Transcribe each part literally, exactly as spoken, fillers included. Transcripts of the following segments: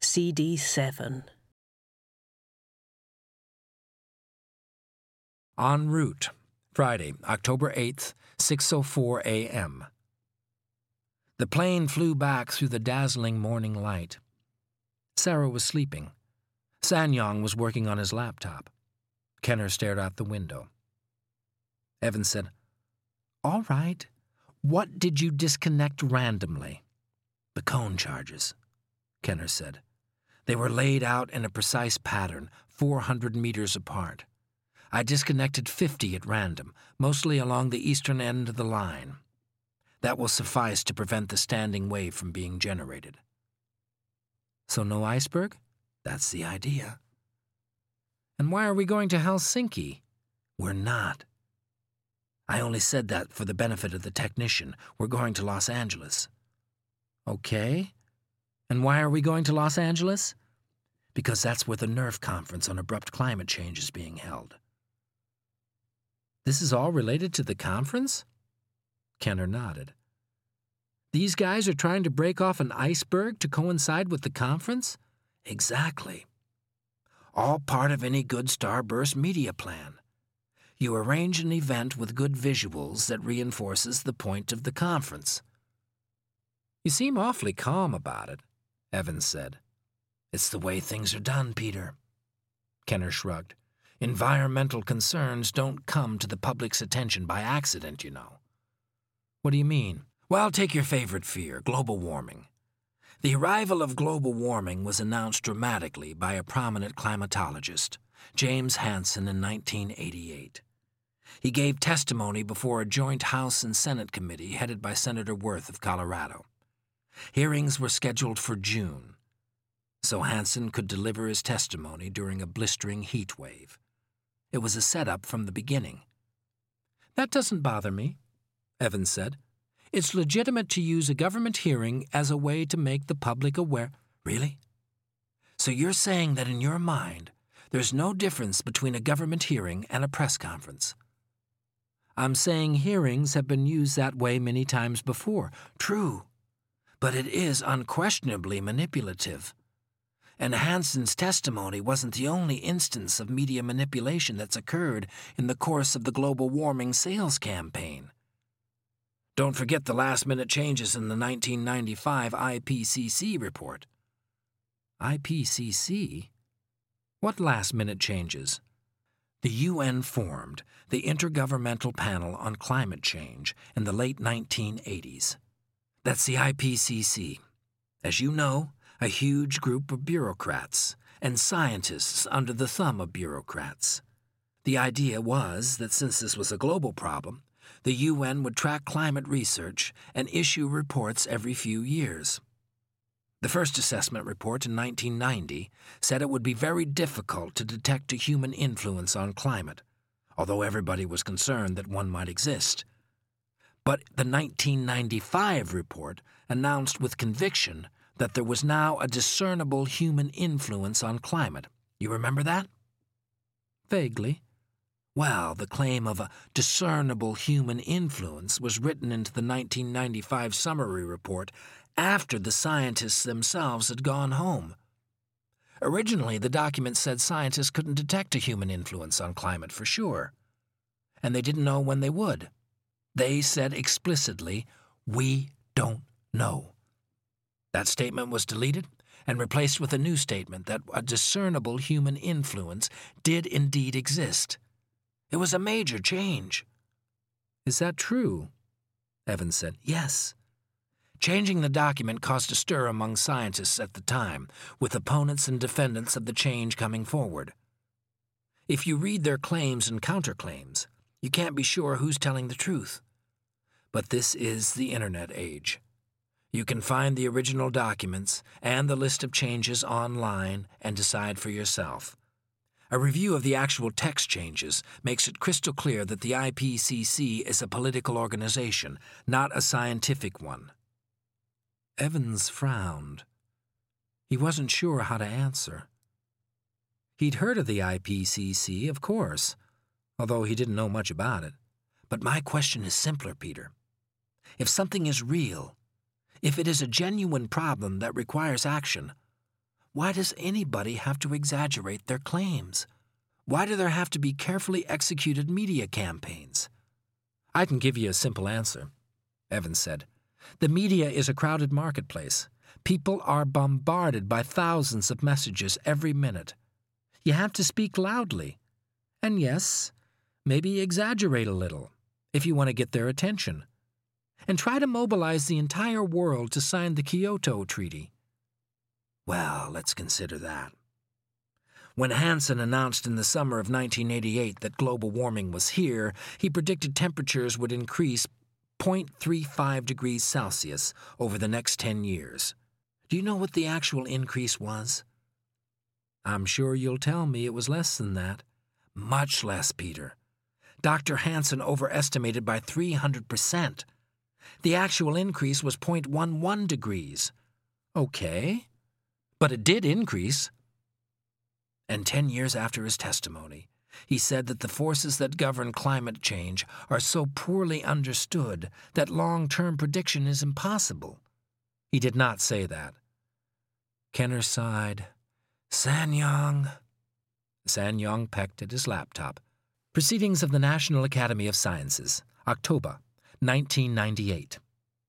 C D seven. En route, Friday, October eighth, six oh four a m The plane flew back through the dazzling morning light. Sarah was sleeping. Sanyong was working on his laptop. Kenner stared out the window. Evans said, "All right. What did you disconnect randomly?" "The cone charges," Kenner said. "They were laid out in a precise pattern, four hundred meters apart. I disconnected fifty at random, mostly along the eastern end of the line. That will suffice to prevent the standing wave from being generated." "So no iceberg?" "That's the idea." "And why are we going to Helsinki?" "We're not. I only said that for the benefit of the technician. We're going to Los Angeles." "Okay. And why are we going to Los Angeles?" "Because that's where the NERF conference on abrupt climate change is being held." "This is all related to the conference?" Kenner nodded. "These guys are trying to break off an iceberg to coincide with the conference?" "Exactly. All part of any good starburst media plan. You arrange an event with good visuals that reinforces the point of the conference." "You seem awfully calm about it," Evans said. "It's the way things are done, Peter." Kenner shrugged. "Environmental concerns don't come to the public's attention by accident, you know." "What do you mean?" "Well, take your favorite fear, global warming. The arrival of global warming was announced dramatically by a prominent climatologist, James Hansen, in nineteen eighty-eight. He gave testimony before a joint House and Senate committee headed by Senator Worth of Colorado. Hearings were scheduled for June, so Hansen could deliver his testimony during a blistering heat wave. It was a setup from the beginning. "That doesn't bother me," Evans said. "It's legitimate to use a government hearing as a way to make the public aware." "Really? So you're saying that in your mind, there's no difference between a government hearing and a press conference?" "I'm saying hearings have been used that way many times before." "True, but it is unquestionably manipulative. And Hansen's testimony wasn't the only instance of media manipulation that's occurred in the course of the global warming sales campaign. Don't forget the last-minute changes in the nineteen ninety-five I P C C report." "I P C C? What last-minute changes?" "The U N formed the Intergovernmental Panel on Climate Change in the late nineteen eighties. That's the I P C C. As you know, a huge group of bureaucrats and scientists under the thumb of bureaucrats. The idea was that since this was a global problem, the U N would track climate research and issue reports every few years. The first assessment report in nineteen ninety said it would be very difficult to detect a human influence on climate, although everybody was concerned that one might exist. But the nineteen ninety-five report announced with conviction that there was now a discernible human influence on climate. You remember that?" "Vaguely." "Well, the claim of a discernible human influence was written into the nineteen ninety-five summary report after the scientists themselves had gone home. Originally, the document said scientists couldn't detect a human influence on climate for sure, and they didn't know when they would. They said explicitly, 'We don't know.' That statement was deleted and replaced with a new statement that a discernible human influence did indeed exist. It was a major change." "Is that true?" Evans said. "Yes. Changing the document caused a stir among scientists at the time, with opponents and defendants of the change coming forward. If you read their claims and counterclaims, you can't be sure who's telling the truth. But this is the Internet age. You can find the original documents and the list of changes online and decide for yourself. A review of the actual text changes makes it crystal clear that the I P C C is a political organization, not a scientific one." Evans frowned. He wasn't sure how to answer. He'd heard of the I P C C, of course, although he didn't know much about it. "But my question is simpler, Peter. If something is real, if it is a genuine problem that requires action, Why does anybody have to exaggerate their claims? Why do there have to be carefully executed media campaigns? I can give you a simple answer, Evans said. The media is a crowded marketplace. People are bombarded by thousands of messages every minute. You have to speak loudly. And yes, maybe exaggerate a little if you want to get their attention. And try to mobilize the entire world to sign the Kyoto Treaty. Well, let's consider that. When Hansen announced in the summer of nineteen eighty-eight that global warming was here, he predicted temperatures would increase zero point three five degrees Celsius over the next ten years. Do you know what the actual increase was? I'm sure you'll tell me it was less than that. Much less, Peter. Doctor Hansen overestimated by three hundred percent. The actual increase was zero point one one degrees. Okay, but it did increase. And ten years after his testimony, he said that the forces that govern climate change are so poorly understood that long-term prediction is impossible. He did not say that. Kenner sighed. Sanyong. Sanyong pecked at his laptop. Proceedings of the National Academy of Sciences, October, nineteen ninety-eight.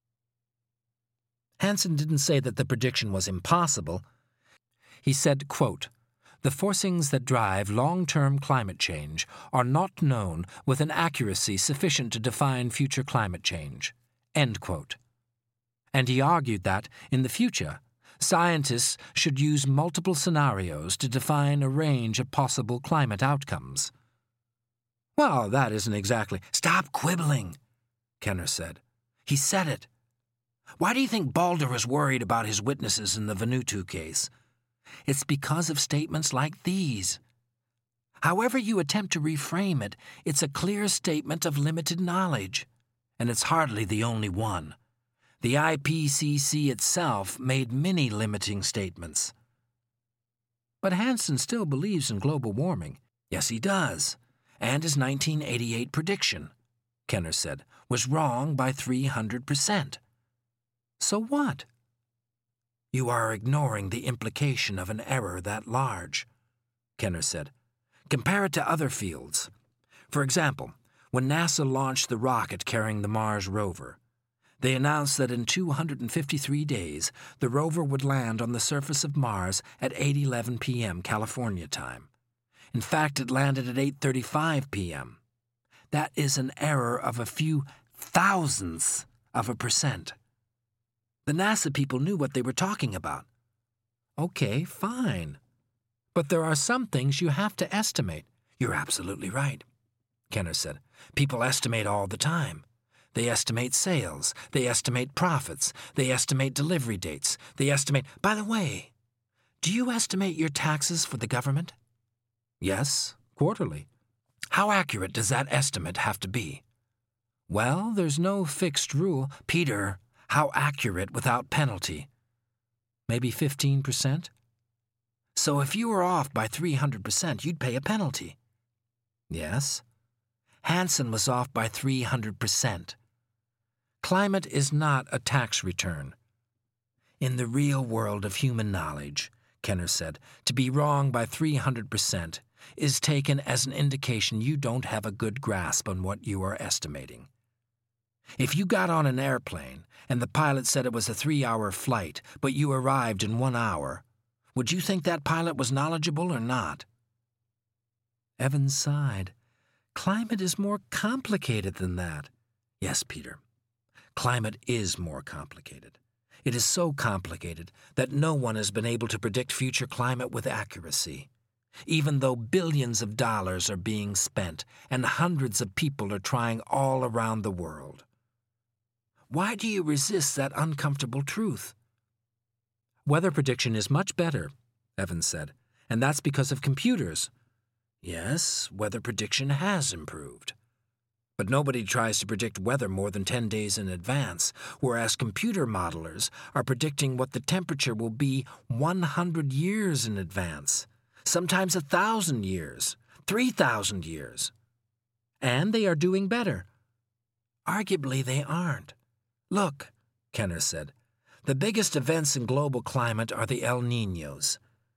Hansen didn't say that the prediction was impossible. He said, quote, "The forcings that drive long-term climate change are not known with an accuracy sufficient to define future climate change." End quote. And he argued that, in the future, scientists should use multiple scenarios to define a range of possible climate outcomes. Well, that isn't exactly— Stop quibbling, Kenner said. He said it. Why do you think Balder is worried about his witnesses in the Vanuatu case? It's because of statements like these. However you attempt to reframe it, it's a clear statement of limited knowledge, and it's hardly the only one. The I P C C itself made many limiting statements. But Hansen still believes in global warming. Yes, he does. And his nineteen eighty-eight prediction, Kenner said, was wrong by three hundred percent. So what? You are ignoring the implication of an error that large, Kenner said. Compare it to other fields. For example, when NASA launched the rocket carrying the Mars rover, they announced that in two hundred fifty-three days, the rover would land on the surface of Mars at eight eleven p m California time. In fact, it landed at eight thirty-five p m That is an error of a few thousandths of a percent. The NASA people knew what they were talking about. Okay, fine. But there are some things you have to estimate. You're absolutely right, Kenner said. People estimate all the time. They estimate sales. They estimate profits. They estimate delivery dates. They estimate— By the way, do you estimate your taxes for the government? Yes, quarterly. How accurate does that estimate have to be? Well, there's no fixed rule. Peter, how accurate without penalty? Maybe fifteen percent? So if you were off by three hundred percent, you'd pay a penalty. Yes. Hansen was off by three hundred percent. Climate is not a tax return. In the real world of human knowledge, Kenner said, to be wrong by three hundred percent is taken as an indication you don't have a good grasp on what you are estimating. If you got on an airplane and the pilot said it was a three-hour flight, but you arrived in one hour, would you think that pilot was knowledgeable or not? Evans sighed. Climate is more complicated than that. Yes, Peter. Climate is more complicated. It is so complicated that no one has been able to predict future climate with accuracy, even though billions of dollars are being spent and hundreds of people are trying all around the world. Why do you resist that uncomfortable truth? Weather prediction is much better, Evans said, and that's because of computers. Yes, weather prediction has improved. But nobody tries to predict weather more than ten days in advance, whereas computer modelers are predicting what the temperature will be one hundred years in advance, sometimes one thousand years, three thousand years. And they are doing better. Arguably, they aren't. Look, Kenner said, the biggest events in global climate are the El Niños.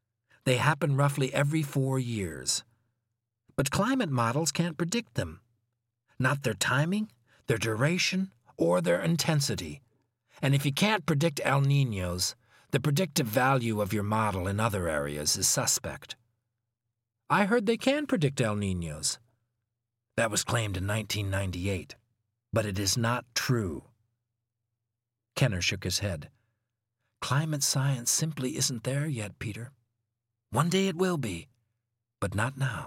They happen roughly every four years. But climate models can't predict them. Not their timing, their duration, or their intensity. And if you can't predict El Niños, the predictive value of your model in other areas is suspect. I heard they can predict El Niños. That was claimed in nineteen ninety-eight, but it is not true. Kenner shook his head. Climate science simply isn't there yet, Peter. One day it will be, but not now.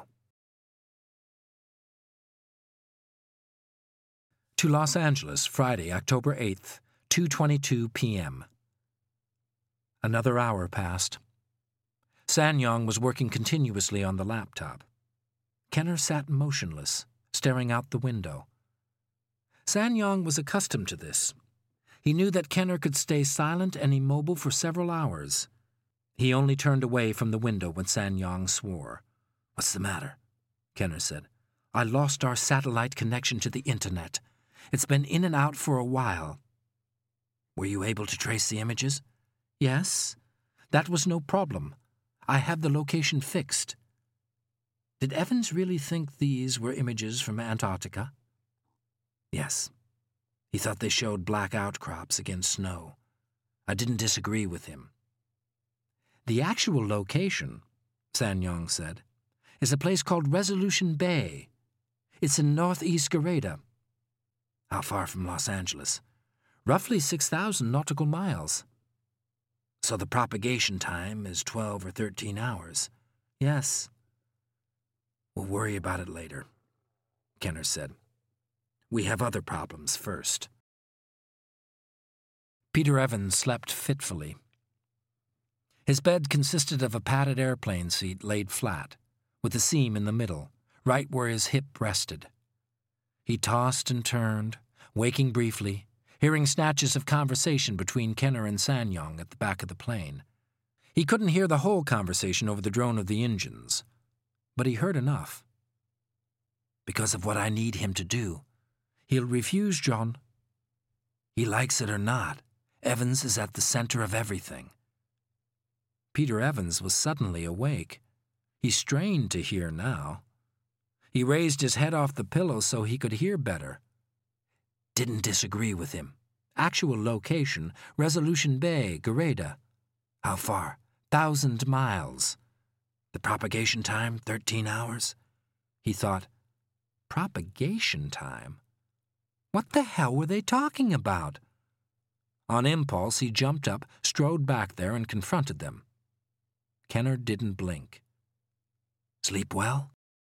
To Los Angeles, Friday, October eighth, two twenty-two p m Another hour passed. Sanyong was working continuously on the laptop. Kenner sat motionless, staring out the window. Sanyong was accustomed to this. He knew that Kenner could stay silent and immobile for several hours. He only turned away from the window when Sanyong swore. "What's the matter?" Kenner said. "I lost our satellite connection to the internet. It's been in and out for a while." "Were you able to trace the images?" "Yes. That was no problem. I have the location fixed." "Did Evans really think these were images from Antarctica?" "Yes. He thought they showed black outcrops against snow. I didn't disagree with him." "The actual location," Sanyong said, "is a place called Resolution Bay. It's in northeast Gareda." "How far from Los Angeles?" "Roughly six thousand nautical miles." "So the propagation time is twelve or thirteen hours?" "Yes." "We'll worry about it later," Kenner said. "We have other problems first." Peter Evans slept fitfully. His bed consisted of a padded airplane seat laid flat, with a seam in the middle, right where his hip rested. He tossed and turned, waking briefly, hearing snatches of conversation between Kenner and Sanyong at the back of the plane. He couldn't hear the whole conversation over the drone of the engines, but he heard enough. "Because of what I need him to do, he'll refuse, John. He likes it or not, Evans is at the center of everything." Peter Evans was suddenly awake. He strained to hear now. He raised his head off the pillow so he could hear better. "Didn't disagree with him. Actual location, Resolution Bay, Gareda. How far? Thousand miles. The propagation time, thirteen hours." He thought, propagation time? What the hell were they talking about? On impulse, he jumped up, strode back there, and confronted them. Kenner didn't blink. "Sleep well?"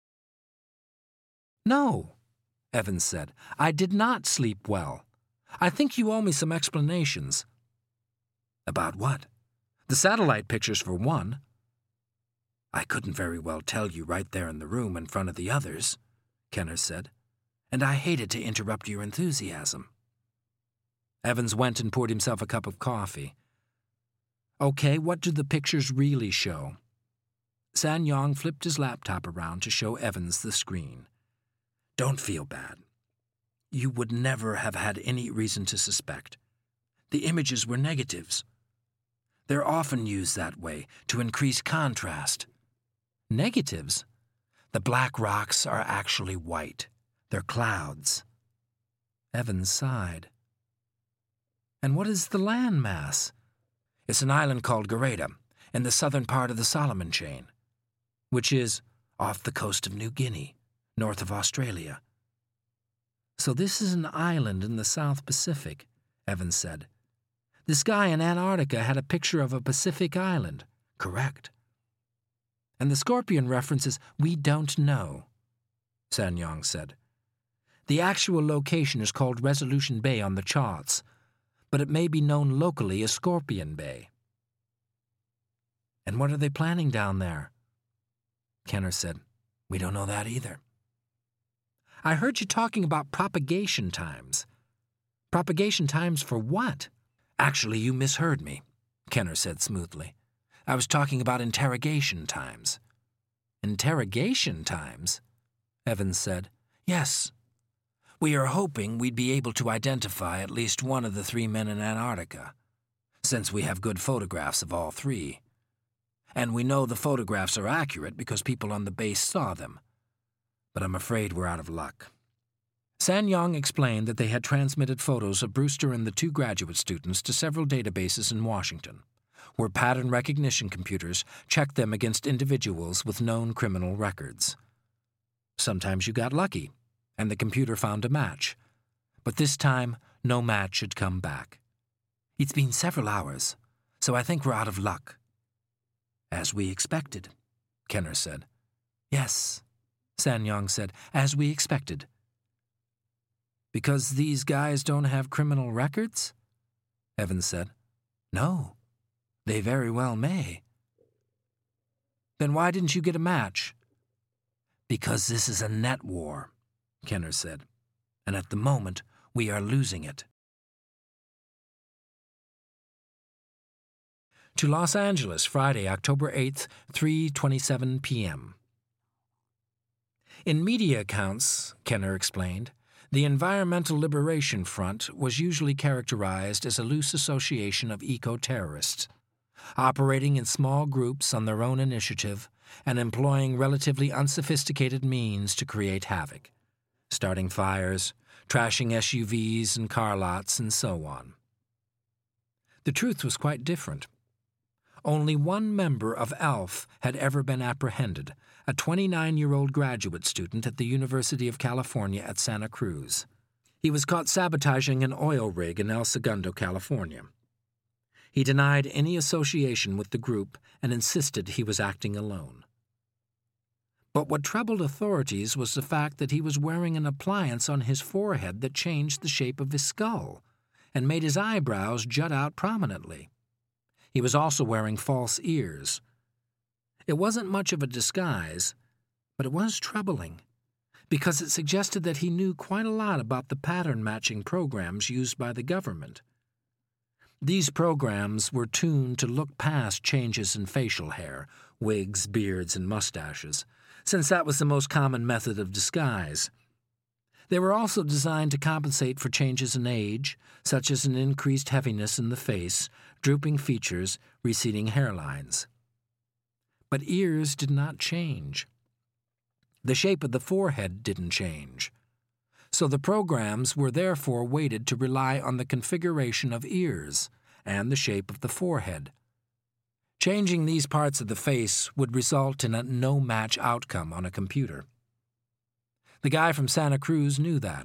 "No," Evans said. "I did not sleep well. I think you owe me some explanations." "About what?" "The satellite pictures, for one." "I couldn't very well tell you right there in the room in front of the others," Kenner said, "and I hated to interrupt your enthusiasm." Evans went and poured himself a cup of coffee. "Okay, what do the pictures really show?" Sanyong flipped his laptop around to show Evans the screen. "Don't feel bad. You would never have had any reason to suspect. The images were negatives. They're often used that way, to increase contrast." "Negatives?" "The black rocks are actually white. They're clouds." Evans sighed. "And what is the land mass?" "It's an island called Gareda, in the southern part of the Solomon Chain, which is off the coast of New Guinea, north of Australia." "So this is an island in the South Pacific," Evans said. "This guy in Antarctica had a picture of a Pacific island." "Correct." "And the Scorpion reference is, 'we don't know,'" Sanyong said. "The actual location is called Resolution Bay on the charts, but it may be known locally as Scorpion Bay." "And what are they planning down there?" Kenner said, "We don't know that either." "I heard you talking about propagation times." "Propagation times for what?" "Actually, you misheard me," Kenner said smoothly. "I was talking about interrogation times." "Interrogation times?" Evans said. "Yes. We are hoping we'd be able to identify at least one of the three men in Antarctica, since we have good photographs of all three. And we know the photographs are accurate because people on the base saw them. But I'm afraid we're out of luck." Sanyong explained that they had transmitted photos of Brewster and the two graduate students to several databases in Washington, where pattern recognition computers checked them against individuals with known criminal records. Sometimes you got lucky, and the computer found a match. But this time, no match had come back. "It's been several hours, so I think we're out of luck." "As we expected," Kenner said. "Yes," Sanyong said, "as we expected." "Because these guys don't have criminal records?" Evans said. "No, they very well may." "Then why didn't you get a match?" "Because this is a net war," Kenner said, "and at the moment we are losing it." To Los Angeles, Friday, October eighth, three twenty-seven p m In media accounts, Kenner explained, the Environmental Liberation Front was usually characterized as a loose association of eco-terrorists, operating in small groups on their own initiative and employing relatively unsophisticated means to create havoc, starting fires, trashing S U Vs and car lots, and so on. The truth was quite different. Only one member of ALF had ever been apprehended, a twenty-nine-year-old graduate student at the University of California at Santa Cruz. He was caught sabotaging an oil rig in El Segundo, California. He denied any association with the group and insisted he was acting alone. But what troubled authorities was the fact that he was wearing an appliance on his forehead that changed the shape of his skull and made his eyebrows jut out prominently. He was also wearing false ears. It wasn't much of a disguise, but it was troubling, because it suggested that he knew quite a lot about the pattern-matching programs used by the government. These programs were tuned to look past changes in facial hair, wigs, beards, and mustaches, since that was the most common method of disguise. They were also designed to compensate for changes in age, such as an increased heaviness in the face, drooping features, receding hairlines. But ears did not change. The shape of the forehead didn't change. So the programs were therefore weighted to rely on the configuration of ears and the shape of the forehead. Changing these parts of the face would result in a no-match outcome on a computer. The guy from Santa Cruz knew that.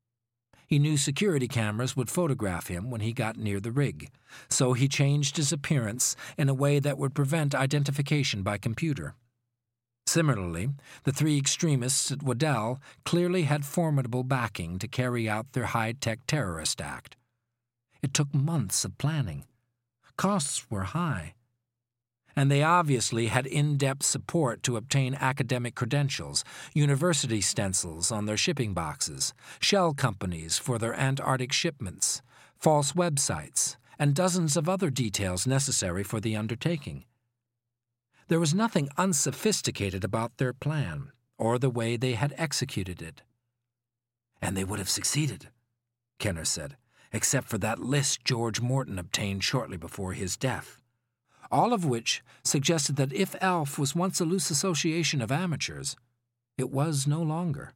He knew security cameras would photograph him when he got near the rig, so he changed his appearance in a way that would prevent identification by computer. Similarly, the three extremists at Waddell clearly had formidable backing to carry out their high-tech terrorist act. It took months of planning. Costs were high. And they obviously had in-depth support to obtain academic credentials, university stencils on their shipping boxes, shell companies for their Antarctic shipments, false websites, and dozens of other details necessary for the undertaking. There was nothing unsophisticated about their plan, or the way they had executed it. "And they would have succeeded," Kenner said, "except for that list George Morton obtained shortly before his death." All of which suggested that if ALF was once a loose association of amateurs, it was no longer.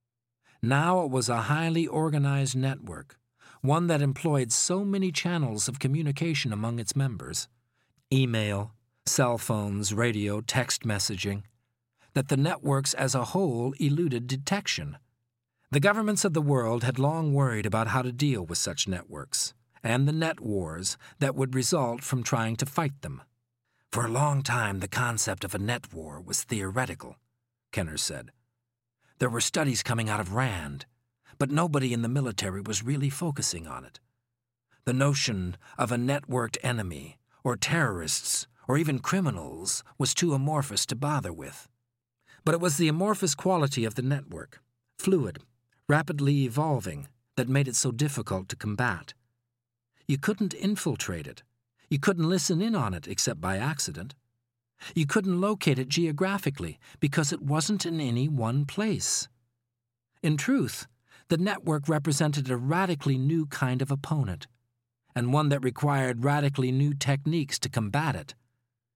Now it was a highly organized network, one that employed so many channels of communication among its members, email, cell phones, radio, text messaging, that the networks as a whole eluded detection. The governments of the world had long worried about how to deal with such networks, and the net wars that would result from trying to fight them. For a long time, the concept of a net war was theoretical, Kenner said. There were studies coming out of RAND, but nobody in the military was really focusing on it. The notion of a networked enemy, or terrorists, or even criminals was too amorphous to bother with. But it was the amorphous quality of the network, fluid, rapidly evolving, that made it so difficult to combat. You couldn't infiltrate it. You couldn't listen in on it except by accident. You couldn't locate it geographically because it wasn't in any one place. In truth, the network represented a radically new kind of opponent, and one that required radically new techniques to combat it.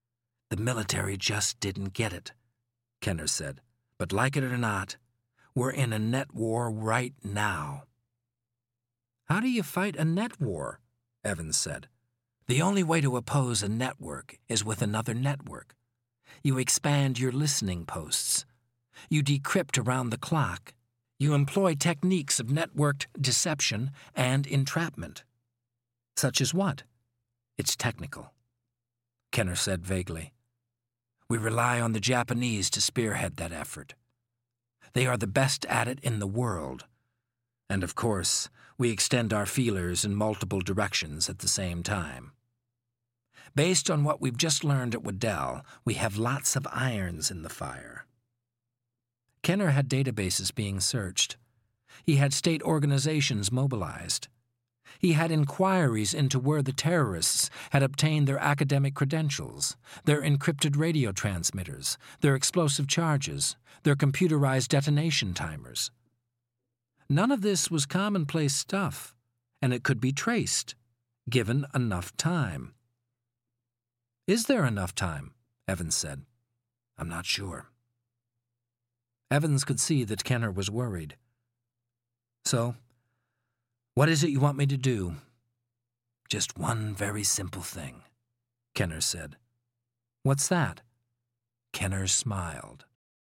The military just didn't get it, Kenner said. But like it or not, we're in a net war right now. How do you fight a net war? Evans said. The only way to oppose a network is with another network. You expand your listening posts. You decrypt around the clock. You employ techniques of networked deception and entrapment. Such as what? It's technical, Kenner said vaguely. We rely on the Japanese to spearhead that effort. They are the best at it in the world. And of course, we extend our feelers in multiple directions at the same time. Based on what we've just learned at Waddell, we have lots of irons in the fire. Kenner had databases being searched. He had state organizations mobilized. He had inquiries into where the terrorists had obtained their academic credentials, their encrypted radio transmitters, their explosive charges, their computerized detonation timers. None of this was commonplace stuff, and it could be traced, given enough time. Is there enough time? Evans said. I'm not sure. Evans could see that Kenner was worried. So, what is it you want me to do? Just one very simple thing, Kenner said. What's that? Kenner smiled.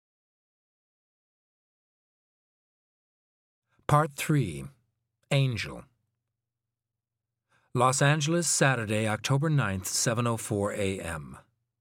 Part three. Angel. Los Angeles, Saturday, October ninth, seven oh four a m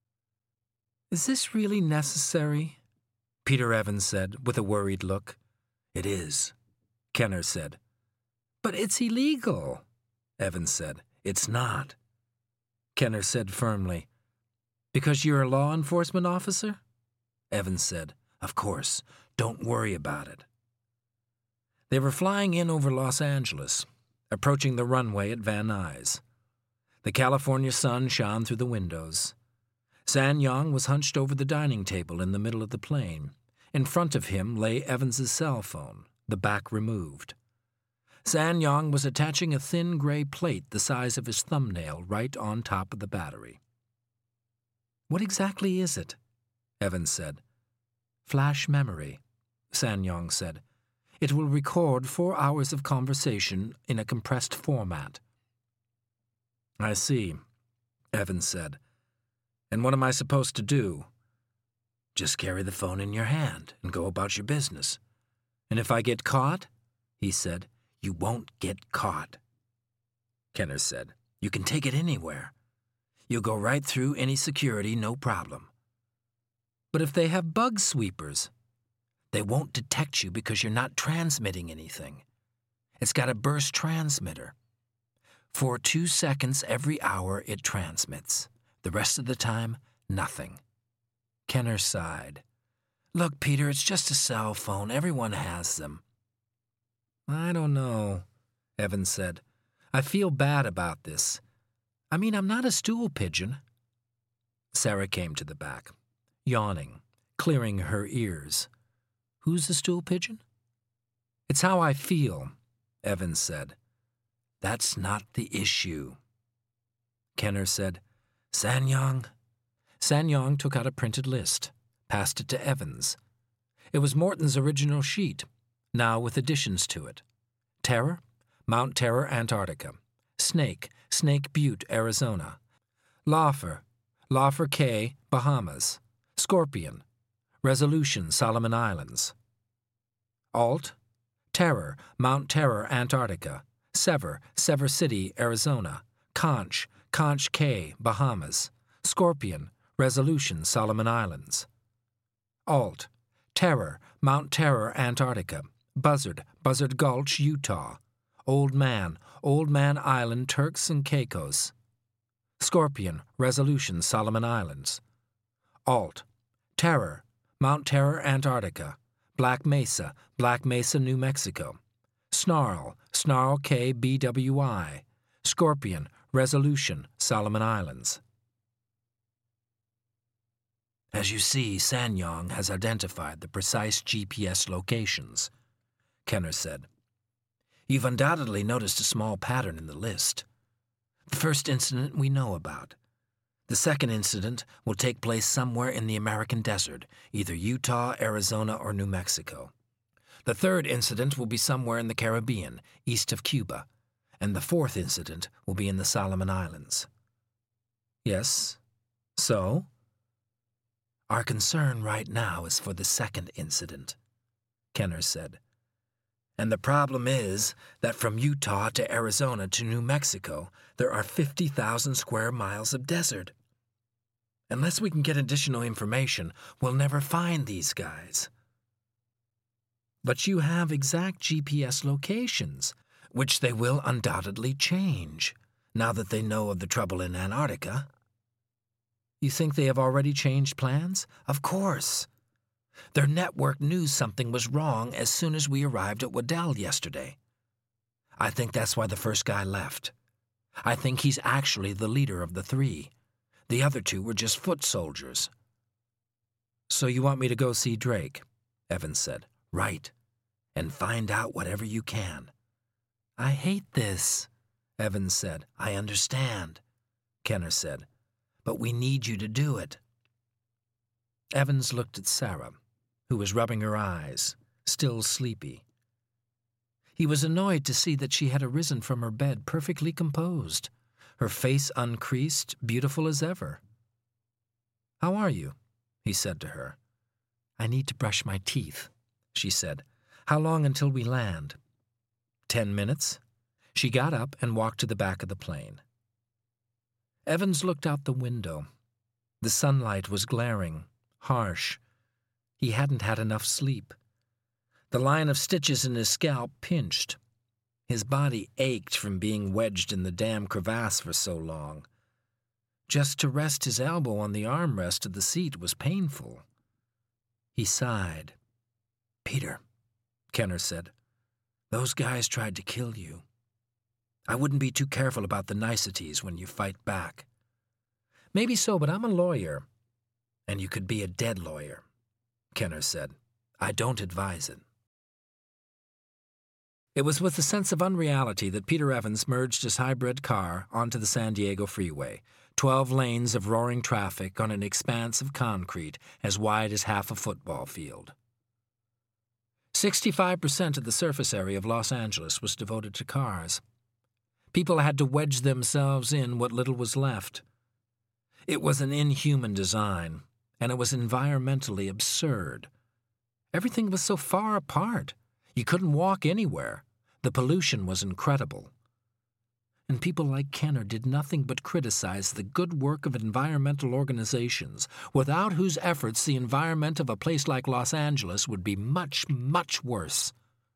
Is this really necessary? Peter Evans said, with a worried look. It is, Kenner said. But it's illegal, Evans said. It's not, Kenner said firmly. Because you're a law enforcement officer? Evans said. Of course. Don't worry about it. They were flying in over Los Angeles, approaching the runway at Van Nuys. The California sun shone through the windows. Sanyong was hunched over the dining table in the middle of the plane. In front of him lay Evans's cell phone, the back removed. Sanyong was attaching a thin gray plate the size of his thumbnail right on top of the battery. What exactly is it? Evans said. Flash memory, Sanyong said. It will record four hours of conversation in a compressed format. I see, Evans said. And what am I supposed to do? Just carry the phone in your hand and go about your business. And if I get caught, he said, you won't get caught. Kenner said, you can take it anywhere. You'll go right through any security, no problem. But if they have bug sweepers, they won't detect you because you're not transmitting anything. It's got a burst transmitter. For two seconds every hour it transmits. The rest of the time, nothing. Kenner sighed. Look, Peter, it's just a cell phone. Everyone has them. I don't know, Evans said. I feel bad about this. I mean, I'm not a stool pigeon. Sarah came to the back, yawning, clearing her ears. Who's the stool pigeon? It's how I feel, Evans said. That's not the issue. Kenner said, Sanyong? Sanyong took out a printed list, passed it to Evans. It was Morton's original sheet, now with additions to it. Terror, Mount Terror, Antarctica. Snake, Snake Butte, Arizona. Laughter, Laughter Cay, Bahamas. Scorpion, Resolution, Solomon Islands. Alt, Terror, Mount Terror, Antarctica. Sever, Sever City, Arizona. Conch, Conch Cay, Bahamas. Scorpion, Resolution, Solomon Islands. Alt, Terror, Mount Terror, Antarctica. Buzzard, Buzzard Gulch, Utah. Old Man, Old Man Island, Turks and Caicos. Scorpion, Resolution, Solomon Islands. Alt, Terror, Mount Terror, Antarctica. Black Mesa, Black Mesa, New Mexico. Snarl, Snarl K B W I. Scorpion, Resolution, Solomon Islands. As you see, Sanyong has identified the precise G P S locations, Kenner said. You've undoubtedly noticed a small pattern in the list. The first incident we know about. The second incident will take place somewhere in the American desert, either Utah, Arizona, or New Mexico. The third incident will be somewhere in the Caribbean, east of Cuba, and the fourth incident will be in the Solomon Islands. Yes, so? Our concern right now is for the second incident, Kenner said. And the problem is that from Utah to Arizona to New Mexico, there are fifty thousand square miles of desert. Unless we can get additional information, we'll never find these guys. But you have exact G P S locations, which they will undoubtedly change, now that they know of the trouble in Antarctica. You think they have already changed plans? Of course. Their network knew something was wrong as soon as we arrived at Waddell yesterday. I think that's why the first guy left. I think he's actually the leader of the three. The other two were just foot soldiers. So you want me to go see Drake? Evans said. Right. And find out whatever you can. I hate this, Evans said. I understand, Kenner said. But we need you to do it. Evans looked at Sarah, who was rubbing her eyes, still sleepy. He was annoyed to see that she had arisen from her bed perfectly composed, her face uncreased, beautiful as ever. How are you? He said to her. I need to brush my teeth, she said. How long until we land? Ten minutes. She got up and walked to the back of the plane. Evans looked out the window. The sunlight was glaring, harsh. He hadn't had enough sleep. The line of stitches in his scalp pinched. His body ached from being wedged in the damn crevasse for so long. Just to rest his elbow on the armrest of the seat was painful. He sighed. Peter, Kenner said, those guys tried to kill you. I wouldn't be too careful about the niceties when you fight back. Maybe so, but I'm a lawyer. And you could be a dead lawyer, Kenner said. I don't advise it. It was with a sense of unreality that Peter Evans merged his hybrid car onto the San Diego freeway, twelve lanes of roaring traffic on an expanse of concrete as wide as half a football field. Sixty-five percent of the surface area of Los Angeles was devoted to cars. People had to wedge themselves in what little was left. It was an inhuman design, and it was environmentally absurd. Everything was so far apart. You couldn't walk anywhere. The pollution was incredible. And people like Kenner did nothing but criticize the good work of environmental organizations, without whose efforts the environment of a place like Los Angeles would be much, much worse.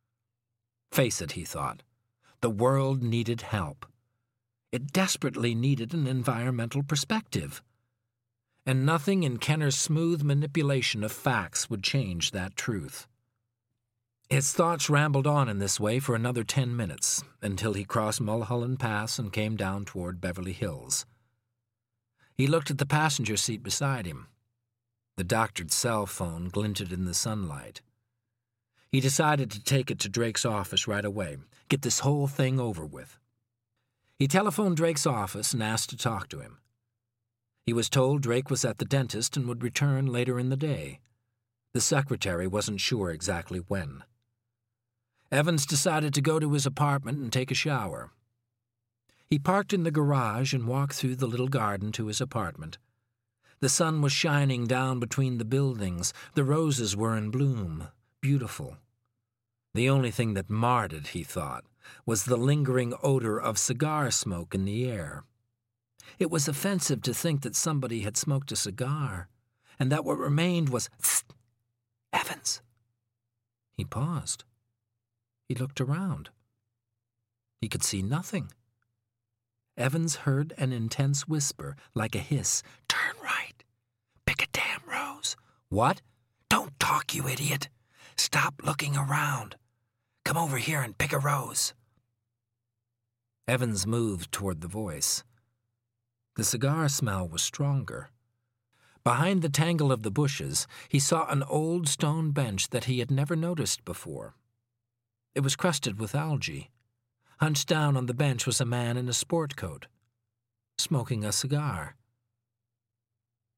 Face it, he thought. The world needed help. It desperately needed an environmental perspective. And nothing in Kenner's smooth manipulation of facts would change that truth. His thoughts rambled on in this way for another ten minutes, until he crossed Mulholland Pass and came down toward Beverly Hills. He looked at the passenger seat beside him. The doctored cell phone glinted in the sunlight. He decided to take it to Drake's office right away, get this whole thing over with. He telephoned Drake's office and asked to talk to him. He was told Drake was at the dentist and would return later in the day. The secretary wasn't sure exactly when. Evans decided to go to his apartment and take a shower. He parked in the garage and walked through the little garden to his apartment. The sun was shining down between the buildings. The roses were in bloom, beautiful. The only thing that marred it, he thought, was the lingering odor of cigar smoke in the air. It was offensive to think that somebody had smoked a cigar, and that what remained was, "Tsk, Evans." He paused. He looked around. He could see nothing. Evans heard an intense whisper, like a hiss. "Turn right. Pick a damn rose." "What?" "Don't talk, you idiot. Stop looking around. Come over here and pick a rose." Evans moved toward the voice. The cigar smell was stronger. Behind the tangle of the bushes, he saw an old stone bench that he had never noticed before. It was crusted with algae. Hunched down on the bench was a man in a sport coat, smoking a cigar.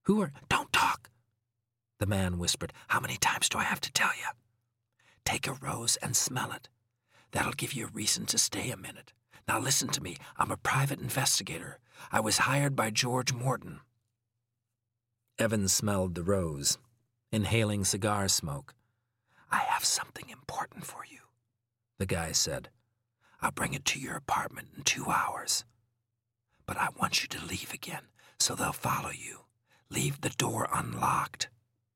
Who are... Don't talk, the man whispered. How many times do I have to tell you? Take a rose and smell it. That'll give you a reason to stay a minute. Now listen to me. I'm a private investigator. I was hired by George Morton. Evans smelled the rose, inhaling cigar smoke. I have something important for you, the guy said. I'll bring it to your apartment in two hours. But I want you to leave again, so they'll follow you. Leave the door unlocked.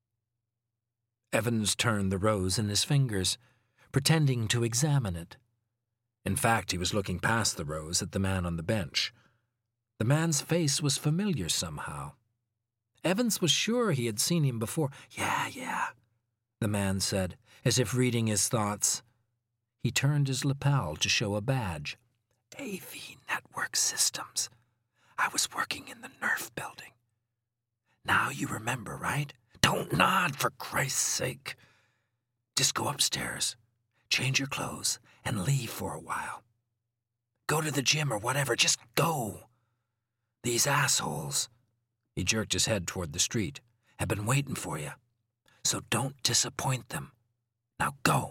Evans turned the rose in his fingers, pretending to examine it. In fact, he was looking past the rose at the man on the bench. The man's face was familiar somehow. Evans was sure he had seen him before. Yeah, yeah, the man said, as if reading his thoughts. He turned his lapel to show a badge. A V Network Systems. I was working in the Nerf building. Now you remember, right? Don't nod, for Christ's sake. Just go upstairs, change your clothes, and leave for a while. Go to the gym or whatever, just go. These assholes, he jerked his head toward the street, have been waiting for you. So don't disappoint them. Now go.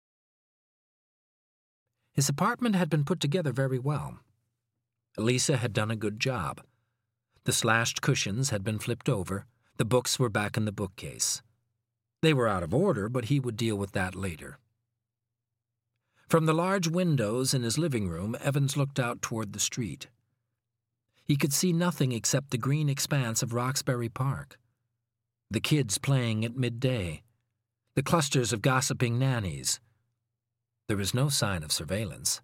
His apartment had been put together very well. Lisa had done a good job. The slashed cushions had been flipped over. The books were back in the bookcase. They were out of order, but he would deal with that later. From the large windows in his living room, Evans looked out toward the street. He could see nothing except the green expanse of Roxbury Park, the kids playing at midday, the clusters of gossiping nannies. There was no sign of surveillance.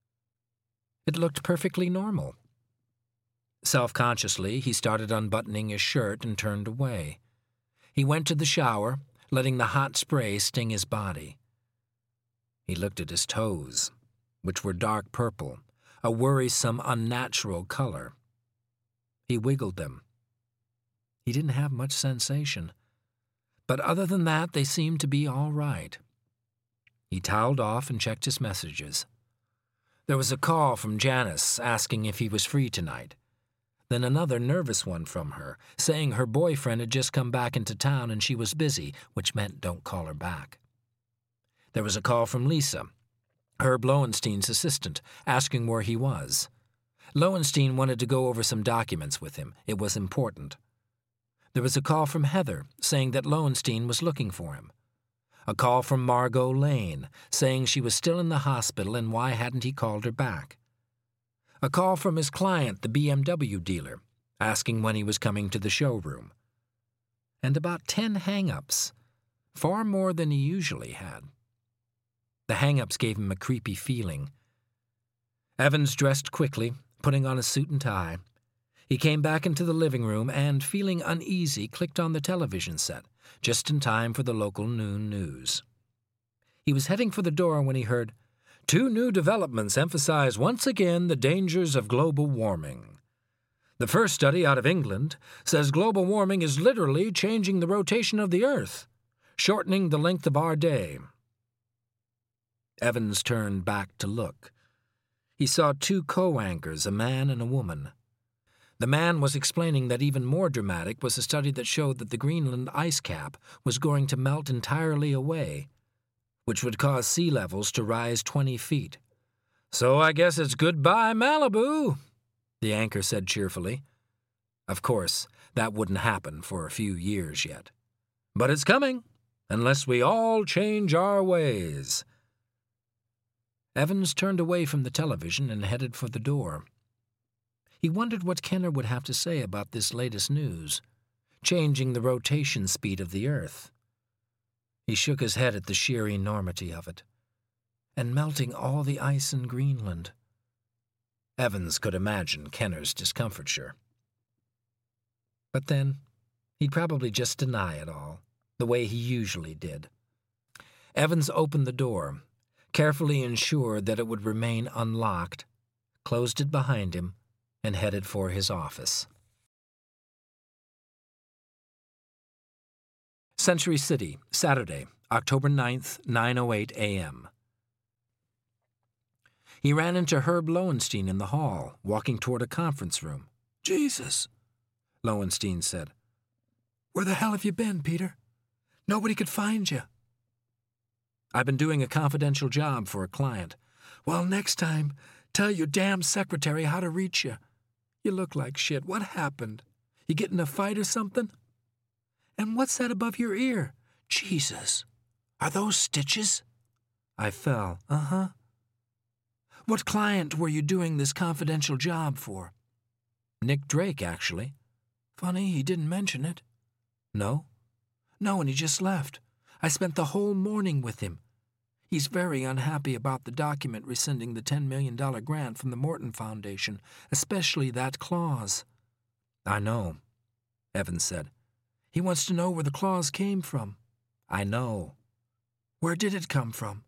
It looked perfectly normal. Self-consciously, he started unbuttoning his shirt and turned away. He went to the shower, letting the hot spray sting his body. He looked at his toes, which were dark purple, a worrisome, unnatural color. He wiggled them. He didn't have much sensation, but other than that, they seemed to be all right. He toweled off and checked his messages. There was a call from Janice asking if he was free tonight. Then another nervous one from her, saying her boyfriend had just come back into town and she was busy, which meant don't call her back. There was a call from Lisa, Herb Lowenstein's assistant, asking where he was. Lowenstein wanted to go over some documents with him. It was important. There was a call from Heather, saying that Lowenstein was looking for him. A call from Margot Lane, saying she was still in the hospital and why hadn't he called her back. A call from his client, the B M W dealer, asking when he was coming to the showroom. And about ten hang-ups, far more than he usually had. The hang-ups gave him a creepy feeling. Evans dressed quickly, putting on a suit and tie. He came back into the living room and, feeling uneasy, clicked on the television set, just in time for the local noon news. He was heading for the door when he heard, Two new developments emphasize once again the dangers of global warming. The first study out of England says global warming is literally changing the rotation of the Earth, shortening the length of our day. Evans turned back to look. He saw two co-anchors, a man and a woman. The man was explaining that even more dramatic was a study that showed that the Greenland ice cap was going to melt entirely away, which would cause sea levels to rise twenty feet. So I guess it's goodbye, Malibu, the anchor said cheerfully. Of course, that wouldn't happen for a few years yet. But it's coming, unless we all change our ways. Evans turned away from the television and headed for the door. He wondered what Kenner would have to say about this latest news, changing the rotation speed of the Earth. He shook his head at the sheer enormity of it, and melting all the ice in Greenland. Evans could imagine Kenner's discomfiture. But then, he'd probably just deny it all, the way he usually did. Evans opened the door, carefully ensured that it would remain unlocked, closed it behind him, and headed for his office. Century City, Saturday, October ninth, nine oh eight a.m. He ran into Herb Lowenstein in the hall, walking toward a conference room. Jesus, Lowenstein said. Where the hell have you been, Peter? Nobody could find you. I've been doing a confidential job for a client. Well, next time, tell your damn secretary how to reach you. You look like shit. What happened? You get in a fight or something? And what's that above your ear? Jesus. Are those stitches? I fell. Uh-huh. What client were you doing this confidential job for? Nick Drake, actually. Funny, he didn't mention it. No? No, and he just left. I spent the whole morning with him. He's very unhappy about the document rescinding the ten million dollars grant from the Morton Foundation, especially that clause. I know, Evans said. He wants to know where the clause came from. I know. Where did it come from?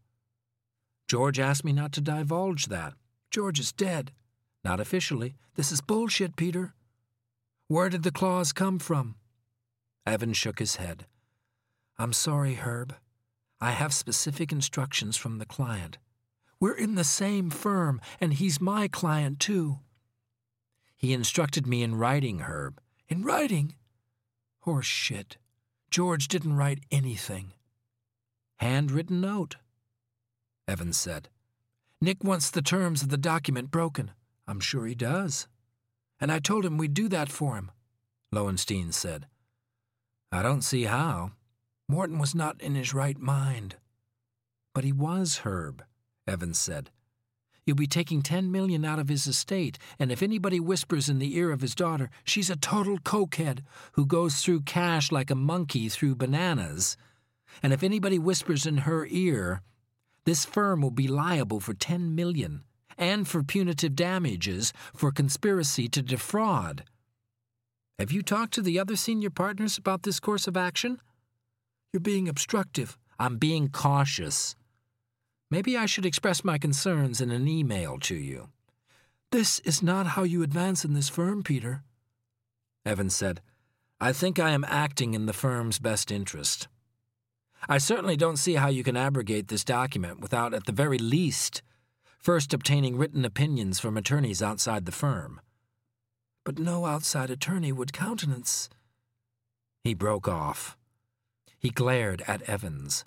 George asked me not to divulge that. George is dead. Not officially. This is bullshit, Peter. Where did the clause come from? Evans shook his head. I'm sorry, Herb. I have specific instructions from the client. We're in the same firm, and he's my client, too. He instructed me in writing, Herb. In writing? Horse shit. George didn't write anything. Handwritten note, Evans said. Nick wants the terms of the document broken. I'm sure he does. And I told him we'd do that for him, Lowenstein said. I don't see how. Morton was not in his right mind. But he was, Herb, Evans said. You'll be taking ten million dollars out of his estate, and if anybody whispers in the ear of his daughter, she's a total cokehead who goes through cash like a monkey through bananas, and if anybody whispers in her ear, this firm will be liable for ten million dollars and for punitive damages for conspiracy to defraud. Have you talked to the other senior partners about this course of action? You're being obstructive. I'm being cautious. Maybe I should express my concerns in an email to you. This is not how you advance in this firm, Peter. Evans said, I think I am acting in the firm's best interest. I certainly don't see how you can abrogate this document without, at the very least, first obtaining written opinions from attorneys outside the firm. But no outside attorney would countenance. He broke off. He glared at Evans.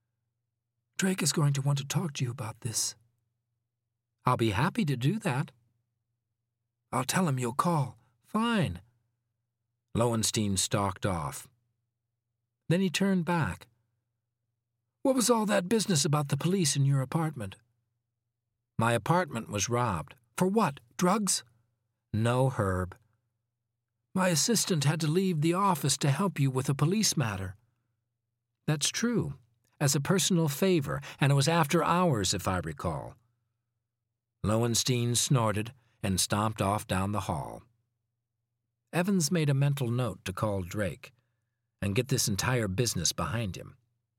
Drake is going to want to talk to you about this. I'll be happy to do that. I'll tell him you'll call. Fine. Lowenstein stalked off. Then he turned back. What was all that business about the police in your apartment? My apartment was robbed. For what? Drugs? No, Herb. My assistant had to leave the office to help you with a police matter. That's true, as a personal favor, and it was after hours, if I recall. Lowenstein snorted and stomped off down the hall. Evans made a mental note to call Drake and get this entire business behind him.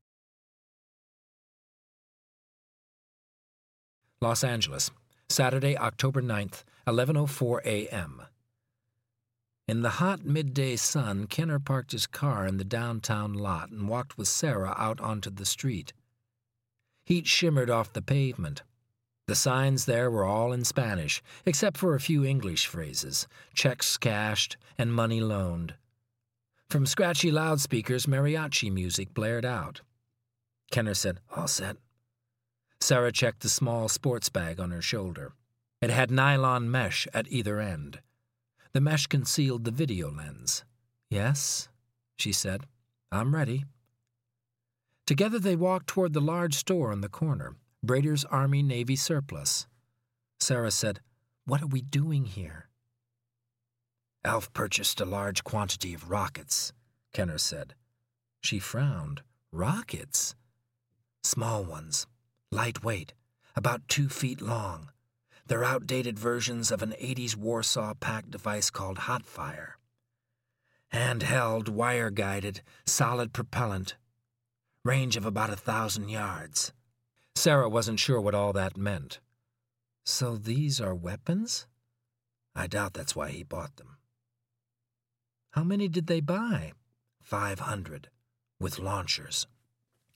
Los Angeles, Saturday, October ninth, eleven oh four a m In the hot midday sun, Kenner parked his car in the downtown lot and walked with Sarah out onto the street. Heat shimmered off the pavement. The signs there were all in Spanish, except for a few English phrases, checks cashed and money loaned. From scratchy loudspeakers, mariachi music blared out. Kenner said, "All set." Sarah checked the small sports bag on her shoulder. It had nylon mesh at either end. The mesh concealed the video lens. "Yes," she said. "I'm ready." Together they walked toward the large store on the corner, Brader's Army-Navy surplus. Sarah said, "What are we doing here?" "Alf purchased a large quantity of rockets," Kenner said. She frowned. "Rockets?" "Small ones. Lightweight, about two feet long. They're outdated versions of an eighties Warsaw Pact device called Hotfire. Handheld, wire-guided, solid propellant. Range of about a thousand yards." Sarah wasn't sure what all that meant. "So these are weapons?" "I doubt that's why he bought them." "How many did they buy?" Five hundred, with launchers."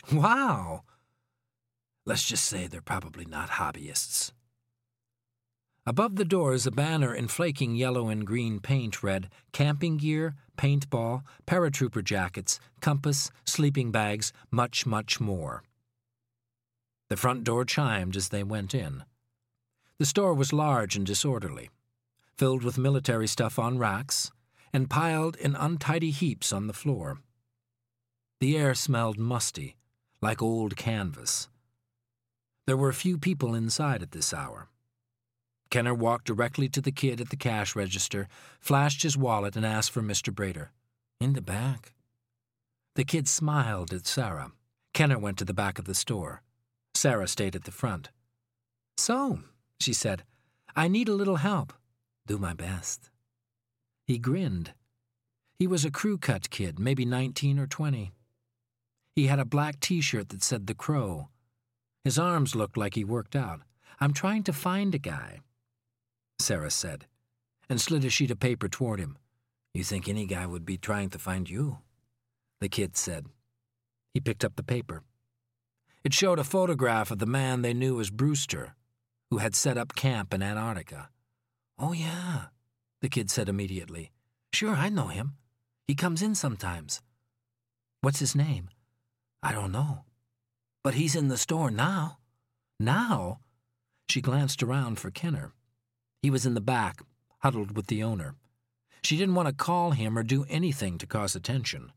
"Wow!" "Let's just say they're probably not hobbyists." Above the doors, a banner in flaking yellow and green paint read, "Camping gear, paintball, paratrooper jackets, compass, sleeping bags, much, much more." The front door chimed as they went in. The store was large and disorderly, filled with military stuff on racks, and piled in untidy heaps on the floor. The air smelled musty, like old canvas. There were few people inside at this hour. Kenner walked directly to the kid at the cash register, flashed his wallet, and asked for Mister Brader. "In the back." The kid smiled at Sarah. Kenner went to the back of the store. Sarah stayed at the front. "So," she said, "I need a little help." "Do my best." He grinned. He was a crew-cut kid, maybe nineteen or twenty. He had a black T-shirt that said The Crow. His arms looked like he worked out. "I'm trying to find a guy," Sarah said, and slid a sheet of paper toward him. "You think any guy would be trying to find you?" the kid said. He picked up the paper. It showed a photograph of the man they knew as Brewster, who had set up camp in Antarctica. "Oh, yeah," the kid said immediately. "Sure, I know him. He comes in sometimes." "What's his name?" "I don't know. But he's in the store now." "Now?" She glanced around for Kenner. He was in the back, huddled with the owner. She didn't want to call him or do anything to cause attention.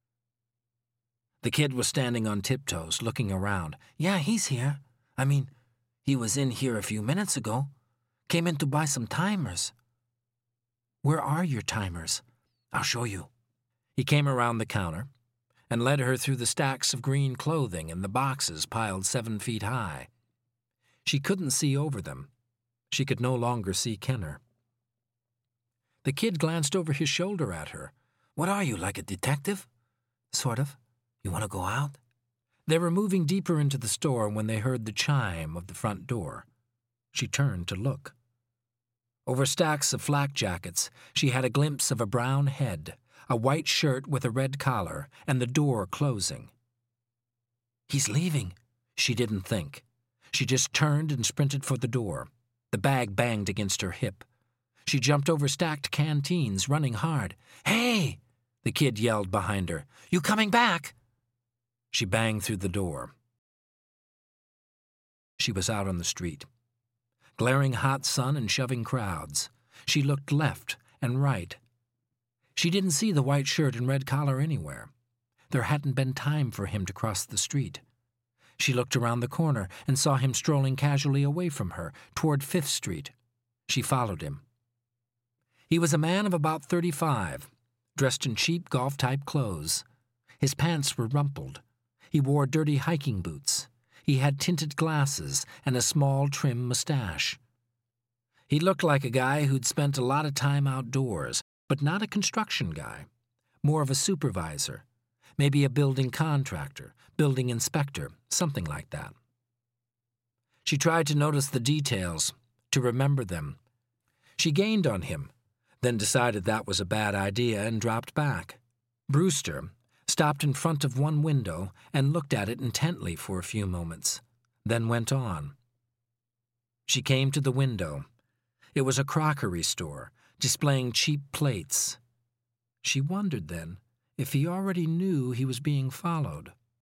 The kid was standing on tiptoes, looking around. "Yeah, he's here. I mean, he was in here a few minutes ago. Came in to buy some timers." "Where are your timers?" "I'll show you." He came around the counter and led her through the stacks of green clothing and the boxes piled seven feet high. She couldn't see over them. She could no longer see Kenner. The kid glanced over his shoulder at her. "What are you, like a detective?" "Sort of. You want to go out?" They were moving deeper into the store when they heard the chime of the front door. She turned to look. Over stacks of flak jackets, she had a glimpse of a brown head, a white shirt with a red collar, and the door closing. He's leaving, she didn't think. She just turned and sprinted for the door. The bag banged against her hip. She jumped over stacked canteens, running hard. "Hey!" the kid yelled behind her. "You coming back?" She banged through the door. She was out on the street. Glaring hot sun and shoving crowds. She looked left and right. She didn't see the white shirt and red collar anywhere. There hadn't been time for him to cross the street. She looked around the corner and saw him strolling casually away from her, toward Fifth Street. She followed him. He was a man of about thirty-five, dressed in cheap golf-type clothes. His pants were rumpled. He wore dirty hiking boots. He had tinted glasses and a small, trim mustache. He looked like a guy who'd spent a lot of time outdoors, but not a construction guy, more of a supervisor, maybe a building contractor, building inspector, something like that. She tried to notice the details, to remember them. She gained on him, then decided that was a bad idea and dropped back. Brewster stopped in front of one window and looked at it intently for a few moments, then went on. She came to the window. It was a crockery store, displaying cheap plates. She wondered then if he already knew he was being followed.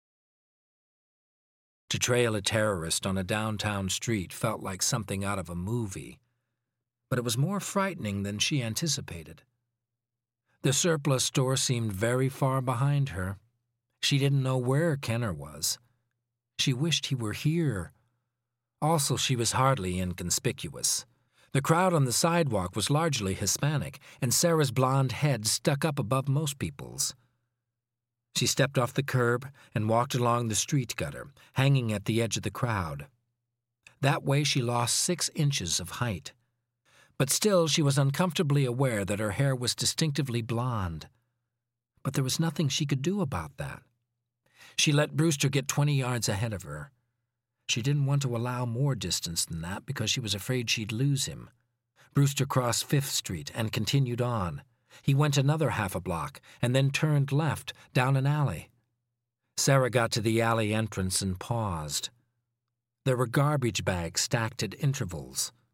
To trail a terrorist on a downtown street felt like something out of a movie, but it was more frightening than she anticipated. The surplus store seemed very far behind her. She didn't know where Kenner was. She wished he were here. Also, she was hardly inconspicuous. The crowd on the sidewalk was largely Hispanic, and Sarah's blonde head stuck up above most people's. She stepped off the curb and walked along the street gutter, hanging at the edge of the crowd. That way she lost six inches of height. But still she was uncomfortably aware that her hair was distinctively blonde. But there was nothing she could do about that. She let Brewster get twenty yards ahead of her. She didn't want to allow more distance than that because she was afraid she'd lose him. Brewster crossed Fifth Street and continued on. He went another half a block and then turned left down an alley. Sarah got to the alley entrance and paused. There were garbage bags stacked at intervals.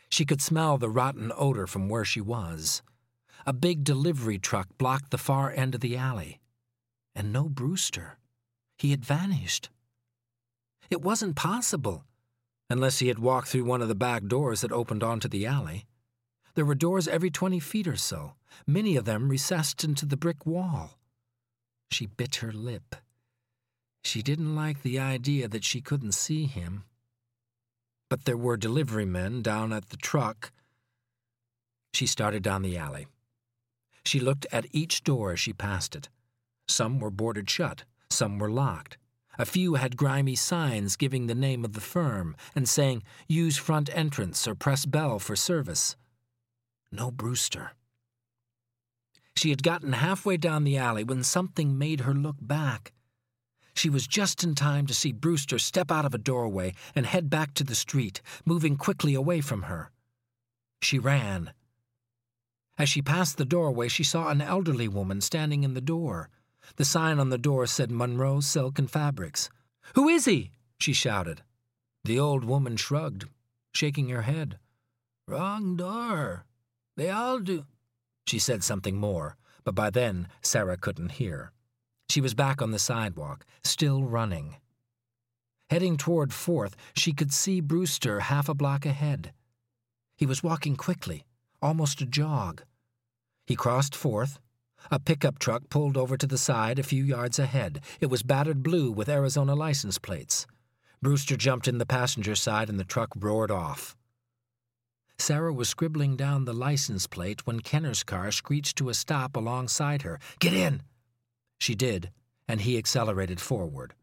She could smell the rotten odor from where she was. A big delivery truck blocked the far end of the alley. And no Brewster. He had vanished. It wasn't possible, unless he had walked through one of the back doors that opened onto the alley. There were doors every twenty feet or so, many of them recessed into the brick wall. She bit her lip. She didn't like the idea that she couldn't see him. But there were delivery men down at the truck. She started down the alley. She looked at each door as she passed it. Some were boarded shut, some were locked. A few had grimy signs giving the name of the firm and saying, "Use front entrance or press bell for service." No Brewster. She had gotten halfway down the alley when something made her look back. She was just in time to see Brewster step out of a doorway and head back to the street, moving quickly away from her. She ran. As she passed the doorway, she saw an elderly woman standing in the door. The sign on the door said Monroe Silk and Fabrics. "Who is he?" she shouted. The old woman shrugged, shaking her head. "Wrong door. They all do." She said something more, but by then Sarah couldn't hear. She was back on the sidewalk, still running. Heading toward Fourth, she could see Brewster half a block ahead. He was walking quickly, almost a jog. He crossed Fourth. A pickup truck pulled over to the side a few yards ahead. It was battered blue with Arizona license plates. Brewster jumped in the passenger side and the truck roared off. Sarah was scribbling down the license plate when Kenner's car screeched to a stop alongside her. "Get in!" She did, and he accelerated forward.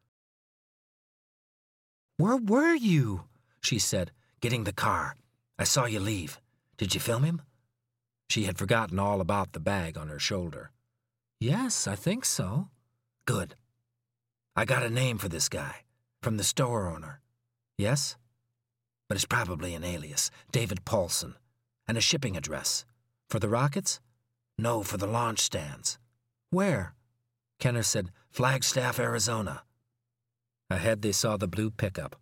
"Where were you?" she said. "Getting the car. I saw you leave. Did you film him?" She had forgotten all about the bag on her shoulder. "Yes, I think so." "Good. I got a name for this guy, from the store owner." "Yes?" "But it's probably an alias, David Paulson, and a shipping address. For the rockets?" "No, for the launch stands." "Where?" Kenner said, "Flagstaff, Arizona." Ahead they saw the blue pickup.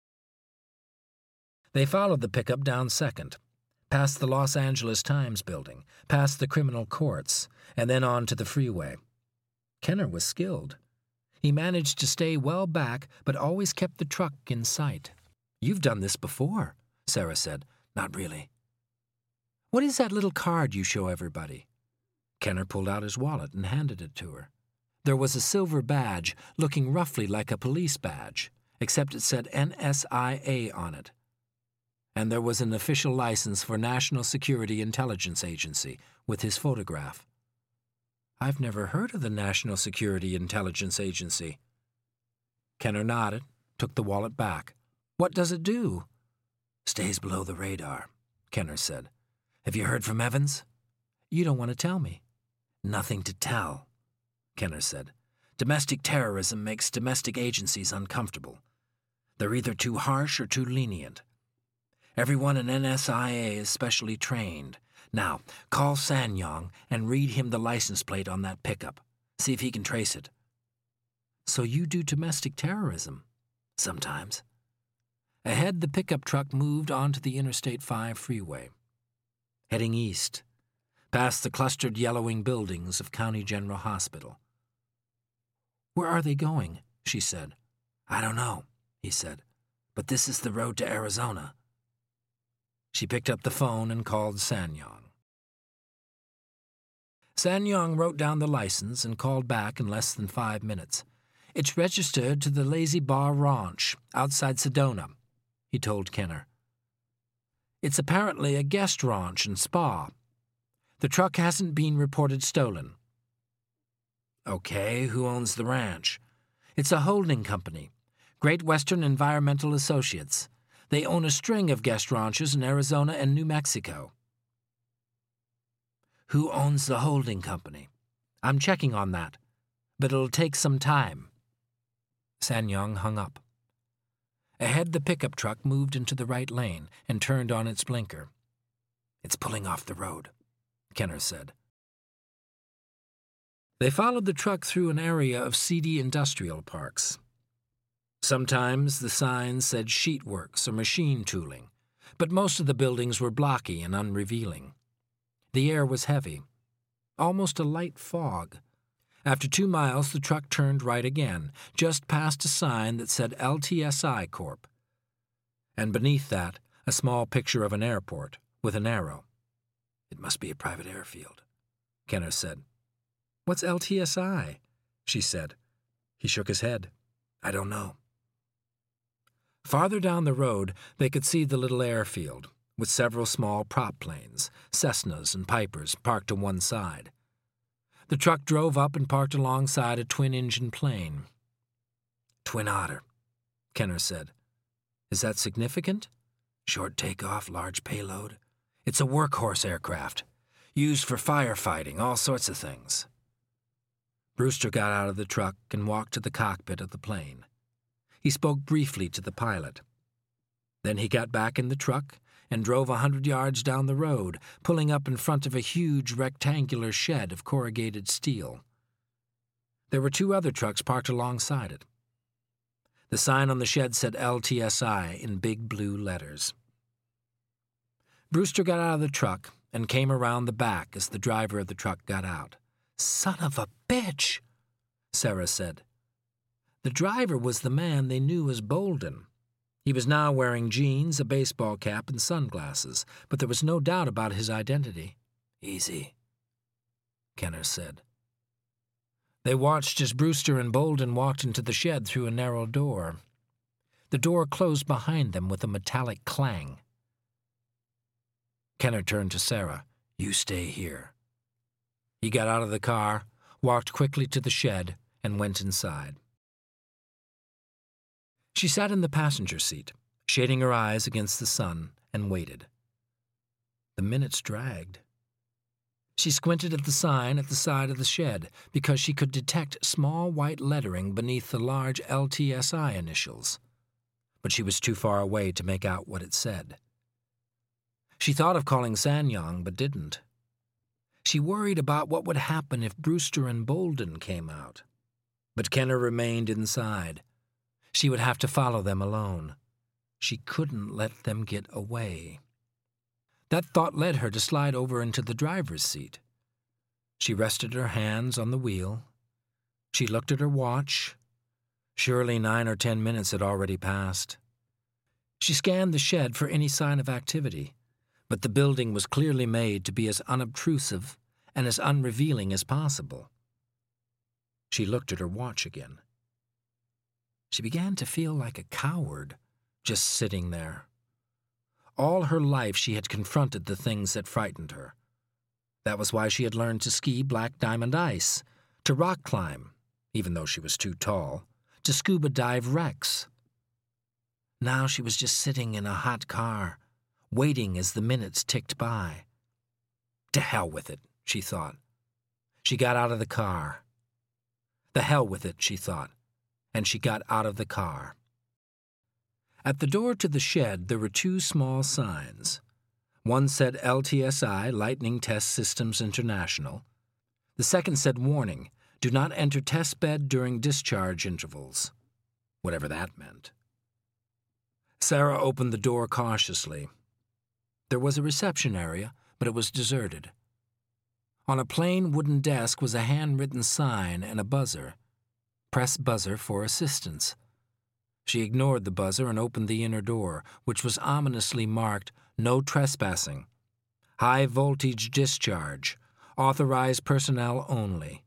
They followed the pickup down Second, past the Los Angeles Times building, past the criminal courts, and then on to the freeway. Kenner was skilled. He managed to stay well back, but always kept the truck in sight. "You've done this before," Sarah said. "Not really." "What is that little card you show everybody?" Kenner pulled out his wallet and handed it to her. There was a silver badge, looking roughly like a police badge, except it said N S I A on it. And there was an official license for National Security Intelligence Agency, with his photograph. "I've never heard of the National Security Intelligence Agency." Kenner nodded, took the wallet back. "What does it do?" "Stays below the radar," Kenner said. "Have you heard from Evans?" "You don't want to tell me." "Nothing to tell," Kenner said. "Domestic terrorism makes domestic agencies uncomfortable. They're either too harsh or too lenient. Everyone in N S I A is specially trained. Now, call Sanyong and read him the license plate on that pickup. See if he can trace it." "So you do domestic terrorism?" "Sometimes." Ahead, the pickup truck moved onto the Interstate five freeway, heading east, past the clustered yellowing buildings of County General Hospital. "Where are they going?" she said. "I don't know," he said, "but this is the road to Arizona." She picked up the phone and called Sanyong. Sanyong wrote down the license and called back in less than five minutes. "It's registered to the Lazy Bar Ranch, outside Sedona," he told Kenner. "It's apparently a guest ranch and spa. The truck hasn't been reported stolen." "Okay, who owns the ranch?" "It's a holding company, Great Western Environmental Associates. They own a string of guest ranches in Arizona and New Mexico." "Who owns the holding company?" "I'm checking on that, but it'll take some time." Sanyong hung up. Ahead, the pickup truck moved into the right lane and turned on its blinker. "It's pulling off the road," Kenner said. They followed the truck through an area of seedy industrial parks. Sometimes the signs said sheet works or machine tooling, But most of the buildings were blocky and unrevealing. The air was heavy, almost a light fog. After two miles, the truck turned right again, just past a sign that said L T S I Corp. And beneath that, a small picture of an airport with an arrow. It must be a private airfield, Kenner said. What's L T S I? She said. He shook his head. I don't know. Farther down the road, they could see the little airfield, with several small prop planes, Cessnas and Pipers, parked to one side. The truck drove up and parked alongside a twin-engine plane. Twin Otter, Kenner said. Is that significant? Short takeoff, large payload. It's a workhorse aircraft, used for firefighting, all sorts of things. Brewster got out of the truck and walked to the cockpit of the plane. He spoke briefly to the pilot. Then he got back in the truck and drove a hundred yards down the road, pulling up in front of a huge rectangular shed of corrugated steel. There were two other trucks parked alongside it. The sign on the shed said L T S I in big blue letters. Brewster got out of the truck and came around the back as the driver of the truck got out. Son of a bitch, Sarah said. The driver was the man they knew as Bolden. He was now wearing jeans, a baseball cap, and sunglasses, but there was no doubt about his identity. Easy, Kenner said. They watched as Brewster and Bolden walked into the shed through a narrow door. The door closed behind them with a metallic clang. Kenner turned to Sarah. You stay here. He got out of the car, walked quickly to the shed, and went inside. She sat in the passenger seat, shading her eyes against the sun, and waited. The minutes dragged. She squinted at the sign at the side of the shed because she could detect small white lettering beneath the large L T S I initials, but she was too far away to make out what it said. She thought of calling Sanyong, but didn't. She worried about what would happen if Brewster and Bolden came out. But Kenner remained inside. She would have to follow them alone. She couldn't let them get away. That thought led her to slide over into the driver's seat. She rested her hands on the wheel. She looked at her watch. Surely nine or ten minutes had already passed. She scanned the shed for any sign of activity, but the building was clearly made to be as unobtrusive and as unrevealing as possible. She looked at her watch again. She began to feel like a coward, just sitting there. All her life she had confronted the things that frightened her. That was why she had learned to ski black diamond ice, to rock climb, even though she was too tall, to scuba dive wrecks. Now she was just sitting in a hot car, waiting as the minutes ticked by. To hell with it, she thought. She got out of the car. The hell with it, she thought, and she got out of the car. At the door to the shed, there were two small signs. One said L T S I, Lightning Test Systems International. The second said, warning, do not enter test bed during discharge intervals, whatever that meant. Sarah opened the door cautiously. There was a reception area, but it was deserted. On a plain wooden desk was a handwritten sign and a buzzer. Press buzzer for assistance. She ignored the buzzer and opened the inner door, which was ominously marked, no trespassing. High voltage discharge. Authorized personnel only.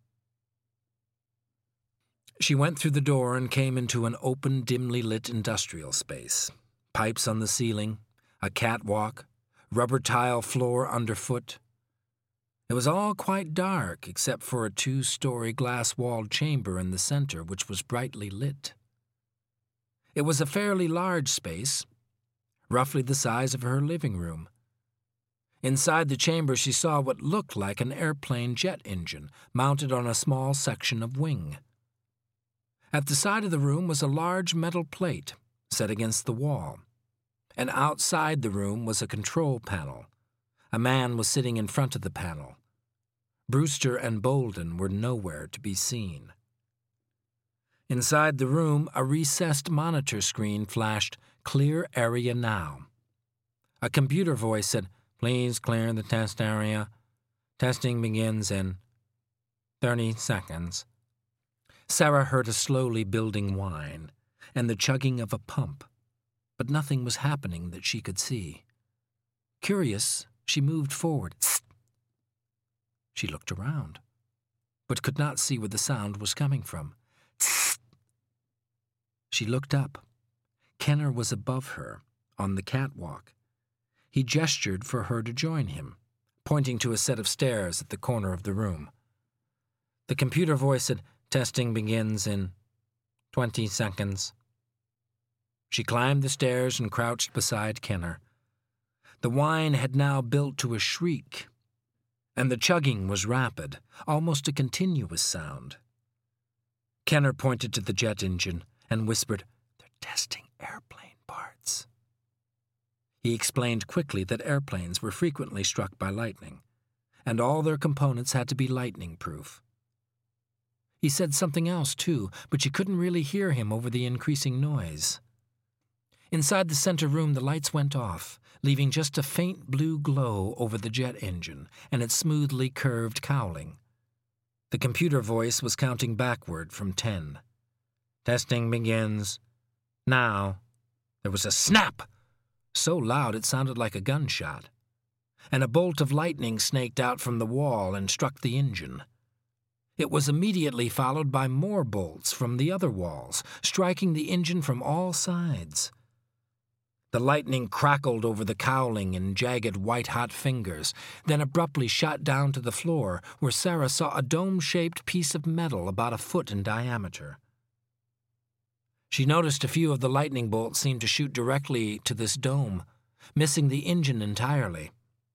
She went through the door and came into an open, dimly lit industrial space. Pipes on the ceiling, a catwalk, rubber tile floor underfoot. It was all quite dark, except for a two-story glass-walled chamber in the center, which was brightly lit. It was a fairly large space, roughly the size of her living room. Inside the chamber she saw what looked like an airplane jet engine mounted on a small section of wing. At the side of the room was a large metal plate set against the wall, and outside the room was a control panel. A man was sitting in front of the panel. Brewster and Bolden were nowhere to be seen. Inside the room, a recessed monitor screen flashed, Clear Area Now. A computer voice said, "Please clear the test area. Testing begins in thirty seconds." Sarah heard a slowly building whine and the chugging of a pump, but nothing was happening that she could see. Curious, she moved forward. Tsk! She looked around, but could not see where the sound was coming from. Tsk! She looked up. Kenner was above her, on the catwalk. He gestured for her to join him, pointing to a set of stairs at the corner of the room. The computer voice said, "Testing begins in twenty seconds." She climbed the stairs and crouched beside Kenner. The whine had now built to a shriek, and the chugging was rapid, almost a continuous sound. Kenner pointed to the jet engine and whispered, "They're testing airplane parts." He explained quickly that airplanes were frequently struck by lightning, and all their components had to be lightning-proof. He said something else, too, but she couldn't really hear him over the increasing noise. Inside the center room, the lights went off, leaving just a faint blue glow over the jet engine and its smoothly curved cowling. The computer voice was counting backward from ten. "Testing begins now." There was a snap, so loud it sounded like a gunshot, and a bolt of lightning snaked out from the wall and struck the engine. It was immediately followed by more bolts from the other walls, striking the engine from all sides. The lightning crackled over the cowling in jagged white-hot fingers, then abruptly shot down to the floor, where Sarah saw a dome-shaped piece of metal about a foot in diameter. She noticed a few of the lightning bolts seemed to shoot directly to this dome, missing the engine entirely.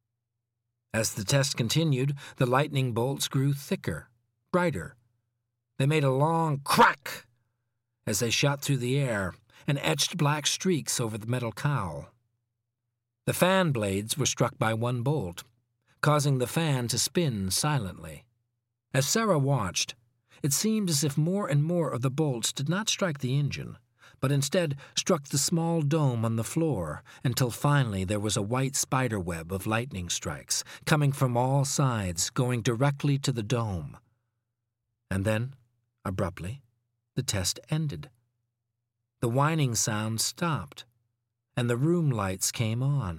As the test continued, the lightning bolts grew thicker, brighter. They made a long crack as they shot through the air and etched black streaks over the metal cowl. The fan blades were struck by one bolt, causing the fan to spin silently. As Sarah watched, it seemed as if more and more of the bolts did not strike the engine, but instead struck the small dome on the floor, until finally there was a white spiderweb of lightning strikes, coming from all sides, going directly to the dome. And then, abruptly, the test ended. The whining sound stopped, and the room lights came on.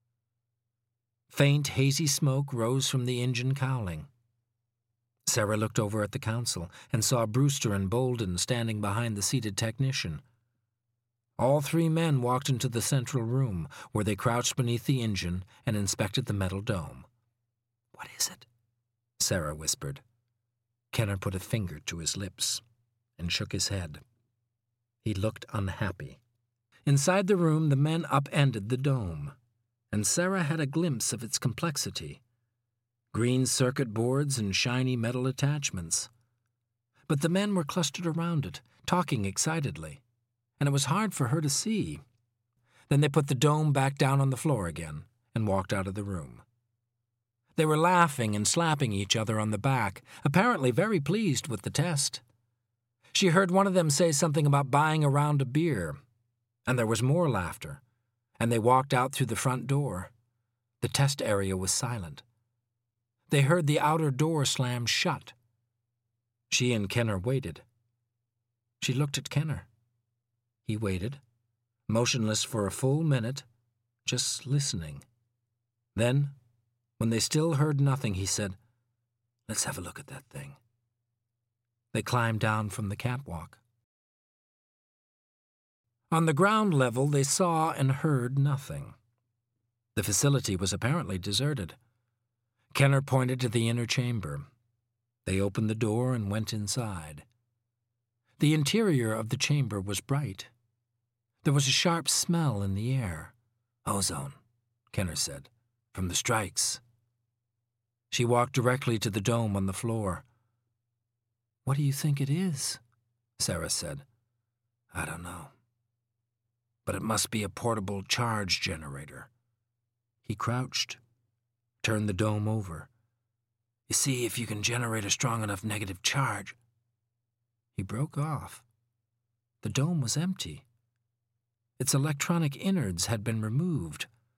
Faint, hazy smoke rose from the engine cowling. Sarah looked over at the council and saw Brewster and Bolden standing behind the seated technician. All three men walked into the central room, where they crouched beneath the engine and inspected the metal dome. "What is it?" Sarah whispered. Kenner put a finger to his lips and shook his head. He looked unhappy. Inside the room, the men upended the dome, and Sarah had a glimpse of its complexity. Green circuit boards and shiny metal attachments. But the men were clustered around it, talking excitedly, and it was hard for her to see. Then they put the dome back down on the floor again and walked out of the room. They were laughing and slapping each other on the back, apparently very pleased with the test. She heard one of them say something about buying a round of beer, and there was more laughter, and they walked out through the front door. The test area was silent. They heard the outer door slam shut. She and Kenner waited. She looked at Kenner. He waited, motionless for a full minute, just listening. Then, when they still heard nothing, he said, "Let's have a look at that thing." They climbed down from the catwalk. On the ground level, they saw and heard nothing. The facility was apparently deserted. Kenner pointed to the inner chamber. They opened the door and went inside. The interior of the chamber was bright. There was a sharp smell in the air. "Ozone," Kenner said, "from the strikes." She walked directly to the dome on the floor. "What do you think it is?" Sarah said. "I don't know. But it must be a portable charge generator." He crouched, turned the dome over. "You see if you can generate a strong enough negative charge." He broke off. The dome was empty. Its electronic innards had been removed.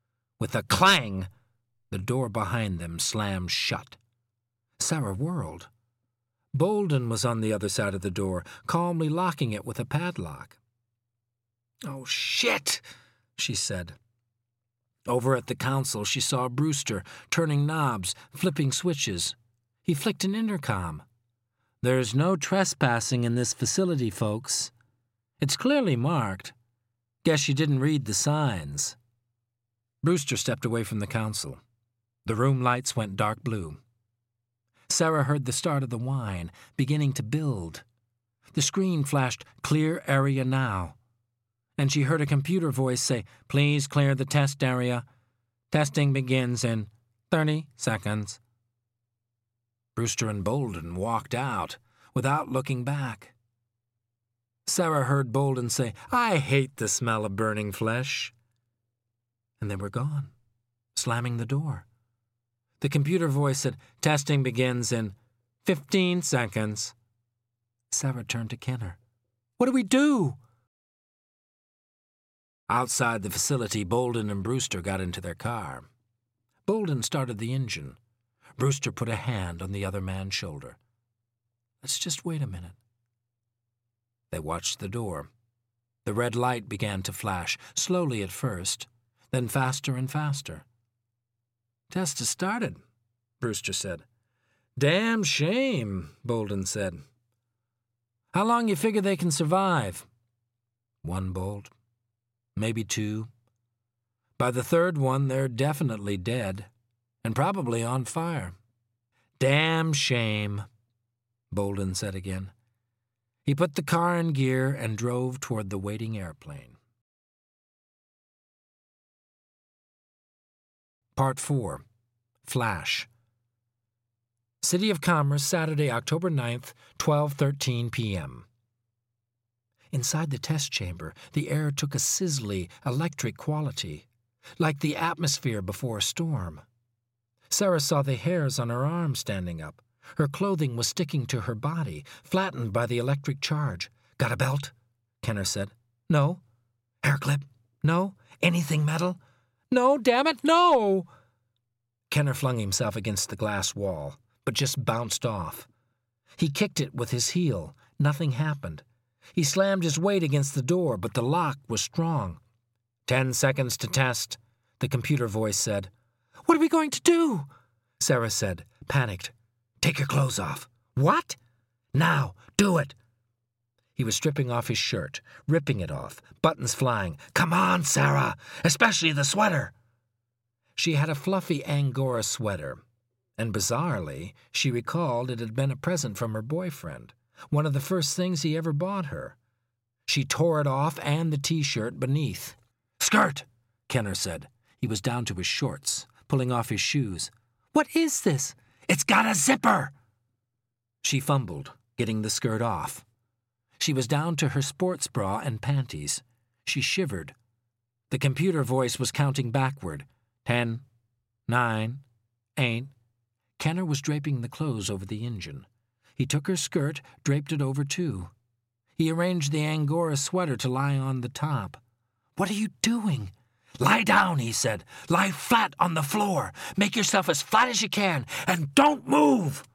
With a clang, the door behind them slammed shut. Sarah whirled. Bolden was on the other side of the door, calmly locking it with a padlock. "Oh, shit," she said. Over at the console, she saw Brewster turning knobs, flipping switches. He flicked an intercom. "There's no trespassing in this facility, folks. It's clearly marked. Guess you didn't read the signs." Brewster stepped away from the console. The room lights went dark blue. Sarah heard the start of the whine, beginning to build. The screen flashed "Clear area now," and she heard a computer voice say, "Please clear the test area. Testing begins in thirty seconds." Brewster and Bolden walked out without looking back. Sarah heard Bolden say, "I hate the smell of burning flesh." And they were gone, slamming the door. The computer voice said, "Testing begins in fifteen seconds." Sarah turned to Kenner. "What do we do?" Outside the facility, Bolden and Brewster got into their car. Bolden started the engine. Brewster put a hand on the other man's shoulder. "Let's just wait a minute." They watched the door. The red light began to flash, slowly at first, then faster and faster. "Test has started," Brewster said. "Damn shame," Bolden said. "How long you figure they can survive?" "One bolt. Maybe two. By the third one, they're definitely dead, and probably on fire." "Damn shame," Bolden said again. He put the car in gear and drove toward the waiting airplane. Part four. Flash. City of Commerce, Saturday, October ninth, twelve thirteen p m Inside the test chamber, the air took a sizzly, electric quality, like the atmosphere before a storm. Sarah saw the hairs on her arms standing up. Her clothing was sticking to her body, flattened by the electric charge. "Got a belt?" Kenner said. "No." "Hair clip?" "No." "Anything metal?" "No, damn it, no!" Kenner flung himself against the glass wall, but just bounced off. He kicked it with his heel. Nothing happened. He slammed his weight against the door, but the lock was strong. Ten seconds to test," the computer voice said. "What are we going to do?" Sarah said, panicked. "Take your clothes off." "What?" "Now, do it." He was stripping off his shirt, ripping it off, buttons flying. "Come on, Sarah, especially the sweater." She had a fluffy Angora sweater, and bizarrely, she recalled it had been a present from her boyfriend, one of the first things he ever bought her. She tore it off and the T-shirt beneath. "Skirt," Kenner said. He was down to his shorts, pulling off his shoes. "What is this?" "It's got a zipper." She fumbled, getting the skirt off. She was down to her sports bra and panties. She shivered. The computer voice was counting backward. Ten, nine, eight. Kenner was draping the clothes over the engine. He took her skirt, draped it over too. He arranged the Angora sweater to lie on the top. "What are you doing?" "Lie down," he said. "Lie flat on the floor. Make yourself as flat as you can, and don't move."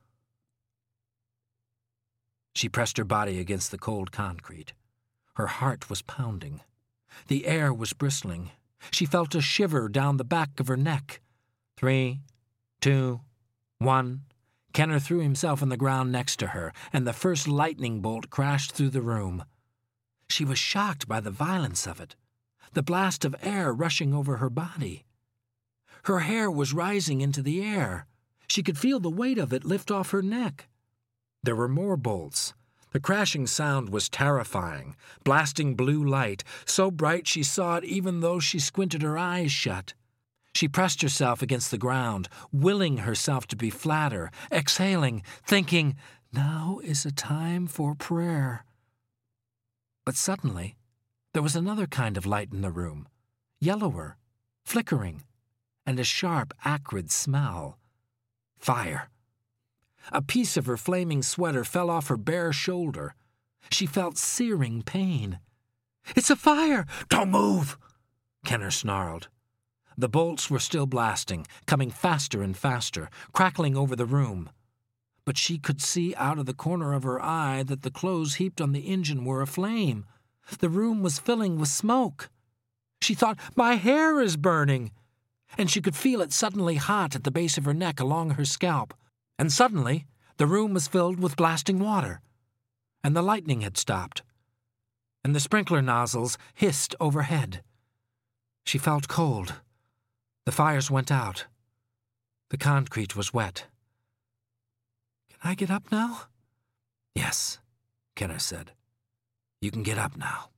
She pressed her body against the cold concrete. Her heart was pounding. The air was bristling. She felt a shiver down the back of her neck. Three, two, one. Kenner threw himself on the ground next to her, and the first lightning bolt crashed through the room. She was shocked by the violence of it, the blast of air rushing over her body. Her hair was rising into the air. She could feel the weight of it lift off her neck. There were more bolts. The crashing sound was terrifying, blasting blue light, so bright she saw it even though she squinted her eyes shut. She pressed herself against the ground, willing herself to be flatter, exhaling, thinking, "Now is a time for prayer." But suddenly, there was another kind of light in the room, yellower, flickering, and a sharp, acrid smell. Fire. A piece of her flaming sweater fell off her bare shoulder. She felt searing pain. "It's a fire!" "Don't move!" Kenner snarled. The bolts were still blasting, coming faster and faster, crackling over the room. But she could see out of the corner of her eye that the clothes heaped on the engine were aflame. The room was filling with smoke. She thought, "My hair is burning!" And she could feel it suddenly hot at the base of her neck along her scalp. And suddenly, the room was filled with blasting water. And the lightning had stopped. And the sprinkler nozzles hissed overhead. She felt cold. The fires went out. The concrete was wet. "Can I get up now?" "Yes," Kenner said. "You can get up now."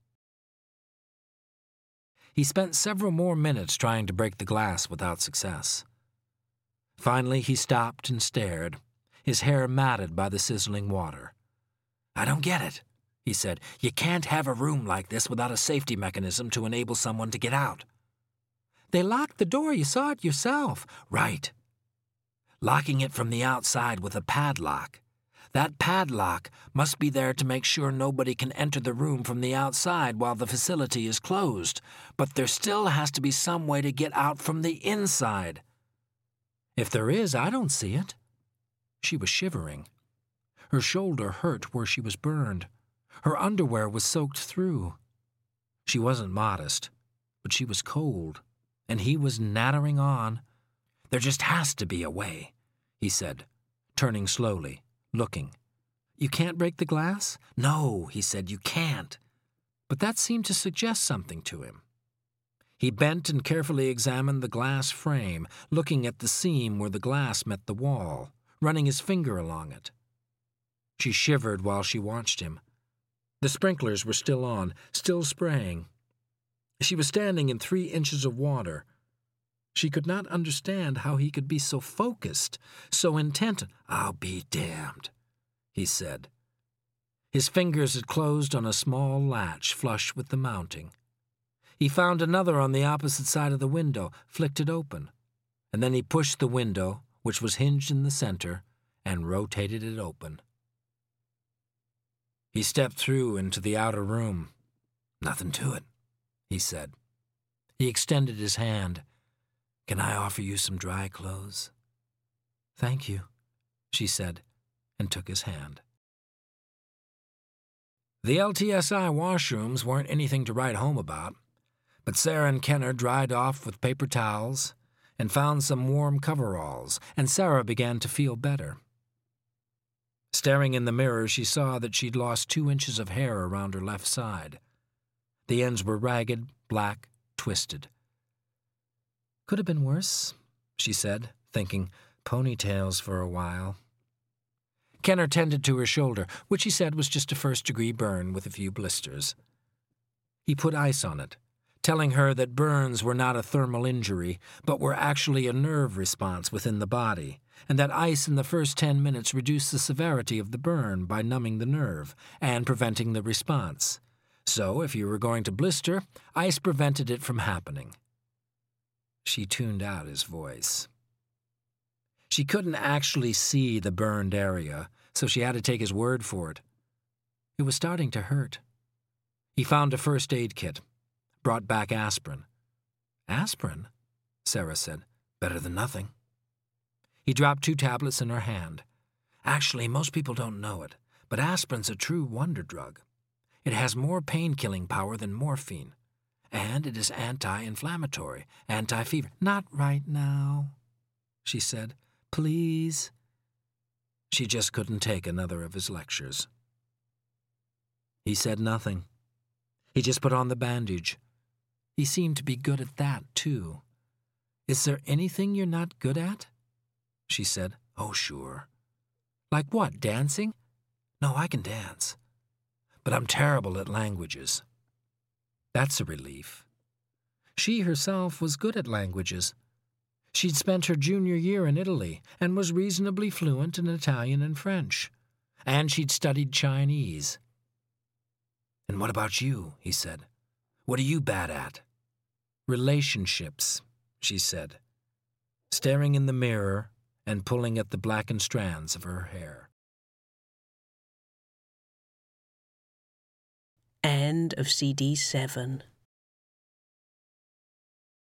He spent several more minutes trying to break the glass without success. Finally, he stopped and stared, his hair matted by the sizzling water. "I don't get it," he said. "You can't have a room like this without a safety mechanism to enable someone to get out." "They locked the door. You saw it yourself." "Right. Locking it from the outside with a padlock. That padlock must be there to make sure nobody can enter the room from the outside while the facility is closed, but there still has to be some way to get out from the inside." "If there is, I don't see it." She was shivering. Her shoulder hurt where she was burned. Her underwear was soaked through. She wasn't modest, but she was cold, and he was nattering on. "There just has to be a way," he said, turning slowly, looking. "You can't break the glass?" "No," he said, "you can't." But that seemed to suggest something to him. He bent and carefully examined the glass frame, looking at the seam where the glass met the wall, running his finger along it. She shivered while she watched him. The sprinklers were still on, still spraying. She was standing in three inches of water. She could not understand how he could be so focused, so intent. "I'll be damned," he said. His fingers had closed on a small latch flush with the mounting. He found another on the opposite side of the window, flicked it open, and then he pushed the window, which was hinged in the center, and rotated it open. He stepped through into the outer room. "Nothing to it," he said. He extended his hand. "Can I offer you some dry clothes?" "Thank you," she said, and took his hand. The L T S I washrooms weren't anything to write home about, but Sarah and Kenner dried off with paper towels and found some warm coveralls, and Sarah began to feel better. Staring in the mirror, she saw that she'd lost two inches of hair around her left side. The ends were ragged, black, twisted. "Could have been worse," she said, thinking, "ponytails for a while." Kenner tended to her shoulder, which he said was just a first-degree burn with a few blisters. He put ice on it, telling her that burns were not a thermal injury, but were actually a nerve response within the body, and that ice in the first ten minutes reduced the severity of the burn by numbing the nerve and preventing the response. So, if you were going to blister, ice prevented it from happening. She tuned out his voice. She couldn't actually see the burned area, so she had to take his word for it. It was starting to hurt. He found a first aid kit, brought back aspirin. "Aspirin?" Sarah said. "Better than nothing." He dropped two tablets in her hand. "Actually, most people don't know it, but aspirin's a true wonder drug. It has more pain-killing power than morphine, and it is anti-inflammatory, anti-fever." "Not right now," she said. "Please." She just couldn't take another of his lectures. He said nothing. He just put on the bandage. He seemed to be good at that, too. "Is there anything you're not good at?" she said. "Oh, sure." "Like what, dancing?" "No, I can dance. But I'm terrible at languages." That's a relief. She herself was good at languages. She'd spent her junior year in Italy and was reasonably fluent in Italian and French. And she'd studied Chinese. "And what about you?" he said. "What are you bad at?" "Relationships," she said, staring in the mirror and pulling at the blackened strands of her hair. End of C D seven.